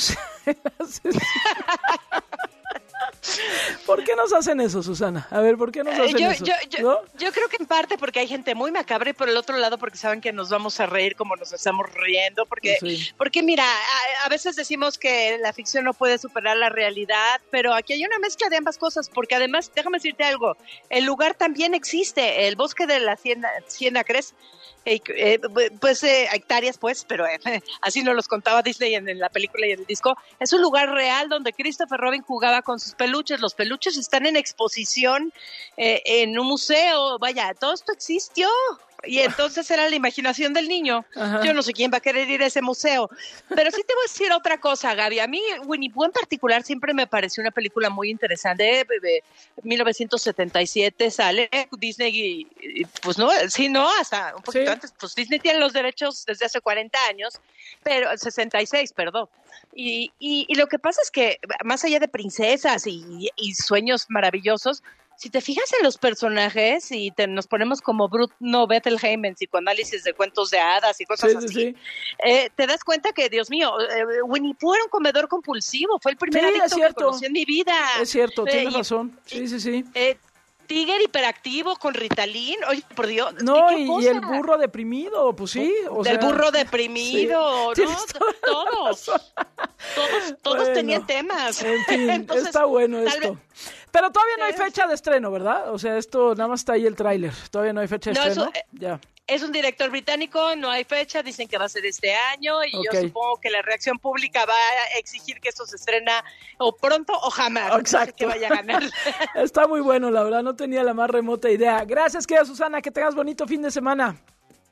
¿Por qué nos hacen eso, Susana? A ver, ¿por qué nos hacen eh, yo, eso? Yo, yo, ¿no? yo creo que en parte porque hay gente muy macabra y por el otro lado porque saben que nos vamos a reír como nos estamos riendo. Porque, sí. porque mira, a, a veces decimos que la ficción no puede superar la realidad, pero aquí hay una mezcla de ambas cosas, porque además, déjame decirte algo, el lugar también existe, el bosque de la Cien, Cien Acres, eh, eh, pues eh, hectáreas pues, pero eh, así nos los contaba Disney en, en la película y en el disco, es un lugar real donde Christopher Robin jugaba con sus peluches, los peluches están en exposición eh, en un museo, vaya, todo esto existió. Y entonces era la imaginación del niño. Ajá. Yo no sé quién va a querer ir a ese museo. Pero sí te voy a decir otra cosa, Gaby. A mí, Winnie Pooh en particular, siempre me pareció una película muy interesante. De mil novecientos setenta y siete sale Disney, y, y, pues no, sí, no, hasta un poquito sí. antes. Pues Disney tiene los derechos desde hace cuarenta años, pero sesenta y seis, perdón. Y, y, y lo que pasa es que, más allá de princesas y, y sueños maravillosos, si te fijas en los personajes y te, nos ponemos como Bruno Bettelheim en psicoanálisis de cuentos de hadas y cosas sí, así, sí. Eh, te das cuenta que, Dios mío, eh, Winnie Pooh era un comedor compulsivo, fue el primer sí, adicto que conocí en mi vida. Es cierto, eh, tienes y, razón, sí, sí, sí. Eh, Tiger hiperactivo con Ritalin, oye, por Dios. No, ¿qué, qué y, y el burro deprimido, pues sí. O Del sea, burro deprimido, sí. ¿no? Todos, todos, todos bueno, tenían temas. En fin, entonces, está bueno esto. Vez, Pero todavía no hay fecha de estreno, ¿verdad? O sea, esto nada más está ahí el tráiler. Todavía no hay fecha de no, estreno. Eso, ya. Es un director británico, no hay fecha, dicen que va a ser este año y okay. yo supongo que la reacción pública va a exigir que esto se estrena o pronto o jamás. Exacto. No sé que vaya a ganar. Está muy bueno, la verdad, no tenía la más remota idea. Gracias, querida Susana, que tengas bonito fin de semana.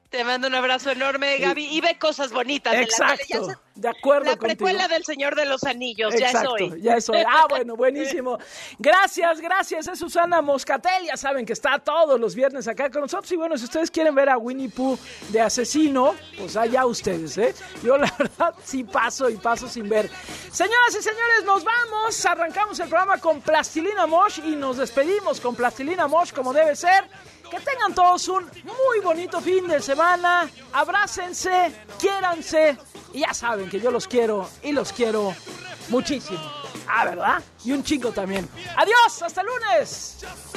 Te mando un abrazo enorme, Gaby, y ve cosas bonitas. Exacto, de, la tele. Se... de acuerdo La contigo. precuela del Señor de los Anillos, Exacto, ya es hoy. ya es hoy. Ah, bueno, buenísimo. Gracias, gracias, es Susana Moscatel. Ya saben que está todos los viernes acá con nosotros. Y bueno, si ustedes quieren ver a Winnie Pooh de asesino, pues allá ustedes, ¿eh? Yo la verdad sí paso y paso sin ver. Señoras y señores, nos vamos. Arrancamos el programa con Plastilina Mosh y nos despedimos con Plastilina Mosh como debe ser. Que tengan todos un muy bonito fin de semana. Abrácense, quiéranse. Y ya saben que yo los quiero y los quiero muchísimo. Ah, ¿verdad? Y un chingo también. Adiós, hasta el lunes.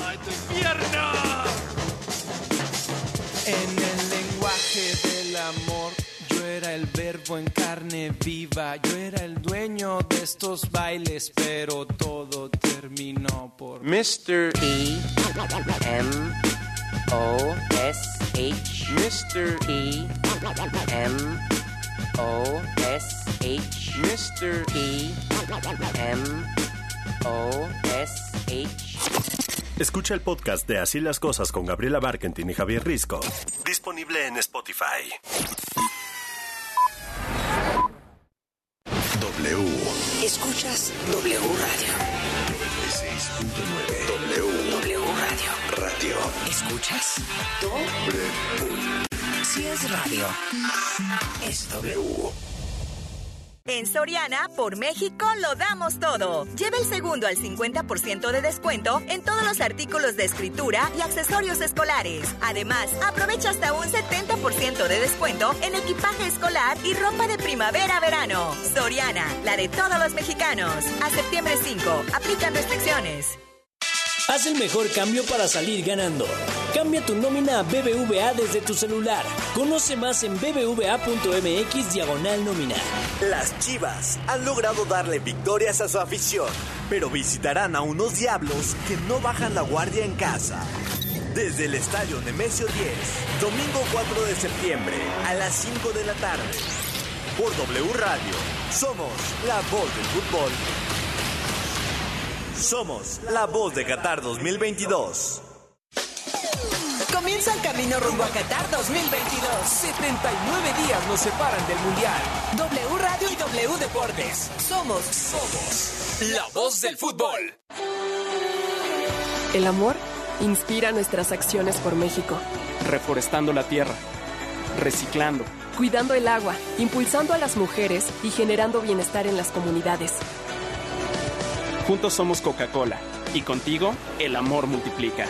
En el lenguaje del amor, yo era el verbo en carne viva. Yo era el dueño de estos bailes, pero todo terminó por mister P M O S H mister P M O S H mister P M O S H. Escucha el podcast de Así las Cosas con Gabriela Barkentin y Javier Risco. Disponible en Spotify. W. Escuchas W Radio. seis punto nueve. W. W Radio. Radio. ¿Escuchas? W. Si es radio, es W. En Soriana, por México, lo damos todo. Lleva el segundo al cincuenta por ciento de descuento en todos los artículos de escritura y accesorios escolares. Además, aprovecha hasta un setenta por ciento de descuento en equipaje escolar y ropa de primavera-verano. Soriana, la de todos los mexicanos. A septiembre cinco, aplican restricciones. Haz el mejor cambio para salir ganando. Cambia tu nómina a B B V A desde tu celular. Conoce más en b b v a punto m x diagonal nómina. Las Chivas han logrado darle victorias a su afición, pero visitarán a unos diablos que no bajan la guardia en casa. Desde el estadio Nemesio diez, domingo cuatro de septiembre a las cinco de la tarde. Por W Radio, somos la voz del fútbol. Somos la voz de Qatar dos mil veintidós. Comienza el camino rumbo a Qatar dos mil veintidós. setenta y nueve días nos separan del Mundial. W Radio y W Deportes. Somos, somos la voz del fútbol. El amor inspira nuestras acciones por México. Reforestando la tierra, reciclando, cuidando el agua, impulsando a las mujeres y generando bienestar en las comunidades. Juntos somos Coca-Cola y contigo el amor multiplica.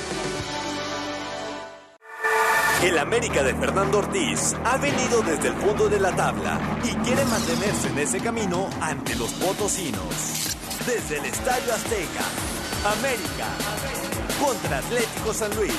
El América de Fernando Ortiz ha venido desde el fondo de la tabla y quiere mantenerse en ese camino ante los potosinos. Desde el Estadio Azteca, América contra Atlético San Luis.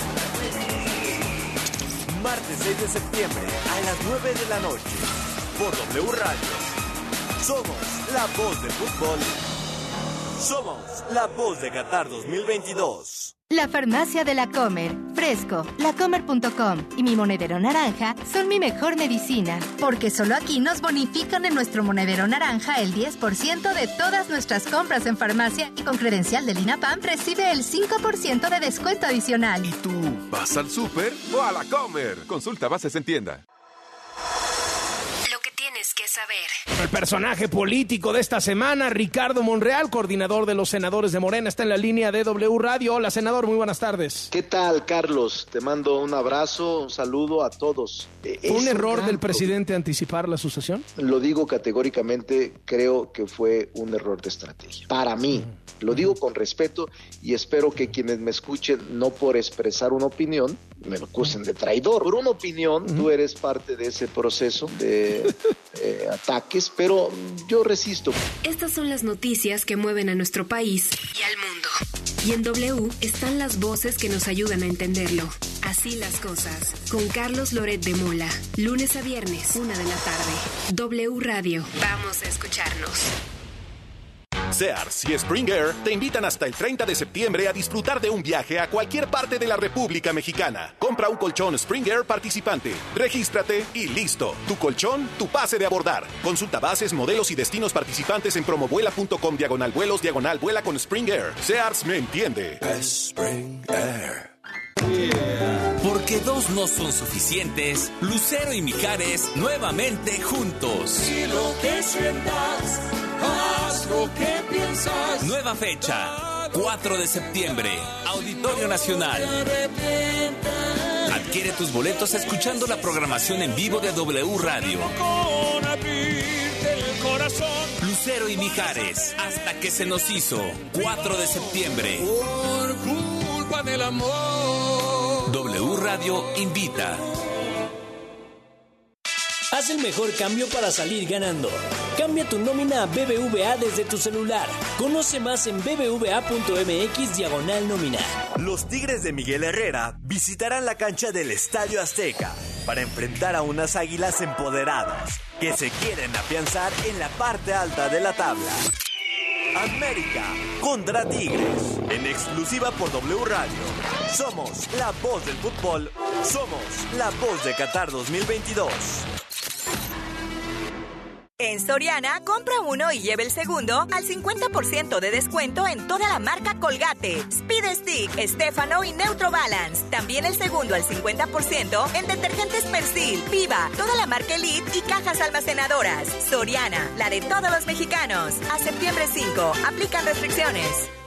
Martes seis de septiembre a las nueve de la noche por W Radio. Somos la voz del fútbol. Somos la voz de Qatar dos mil veintidós. La farmacia de La Comer, Fresco, lacomer punto com y mi monedero naranja son mi mejor medicina, porque solo aquí nos bonifican en nuestro monedero naranja el diez por ciento de todas nuestras compras en farmacia y con credencial del INAPAM recibe el cinco por ciento de descuento adicional. ¿Y tú vas al súper o a La Comer? Consulta bases en tienda. Que saber. El personaje político de esta semana, Ricardo Monreal, coordinador de los senadores de Morena, está en la línea de W Radio. Hola, senador, muy buenas tardes. ¿Qué tal, Carlos? Te mando un abrazo, un saludo a todos. ¿Fue un error un del presidente anticipar la sucesión? Lo digo categóricamente, creo que fue un error de estrategia. Para mí, uh-huh. Lo digo con respeto y espero que quienes me escuchen, no por expresar una opinión, me lo acusen de traidor. Por una opinión, uh-huh. Tú eres parte de ese proceso de eh, ataques, pero yo resisto. Estas son las noticias que mueven a nuestro país y al mundo. Y en W están las voces que nos ayudan a entenderlo. Así las cosas. Con Carlos Loret de Mola. Lunes a viernes, una de la tarde. W Radio. Vamos a escucharnos. Sears y Spring Air te invitan hasta el treinta de septiembre a disfrutar de un viaje a cualquier parte de la República Mexicana. Compra un colchón Spring Air participante, regístrate y listo. Tu colchón, tu pase de abordar. Consulta bases, modelos y destinos participantes en promovuela punto com diagonal vuelos diagonal vuela con Spring Air. Sears me entiende. Spring Air. Porque dos no son suficientes, Lucero y Mijares nuevamente juntos. Si lo que sientas, haz lo que piensas. Nueva fecha, cuatro de septiembre, Auditorio Nacional. Adquiere tus boletos escuchando la programación en vivo de W Radio. Con abrirte el corazón. Lucero y Mijares, hasta que se nos hizo, cuatro de septiembre. Por culpa del amor. W Radio invita. Haz el mejor cambio para salir ganando. Cambia tu nómina a B B V A desde tu celular. Conoce más en b b v a punto m x diagonal nómina. Los Tigres de Miguel Herrera visitarán la cancha del Estadio Azteca para enfrentar a unas Águilas empoderadas que se quieren afianzar en la parte alta de la tabla. América contra Tigres, en exclusiva por W Radio. Somos la voz del fútbol, somos la voz de Qatar dos mil veintidós. En Soriana, compra uno y lleve el segundo al cincuenta por ciento de descuento en toda la marca Colgate, Speed Stick, Stefano y Neutro Balance. También el segundo al cincuenta por ciento en detergentes Persil, Viva, toda la marca Elite y cajas almacenadoras. Soriana, la de todos los mexicanos. A septiembre cinco, aplican restricciones.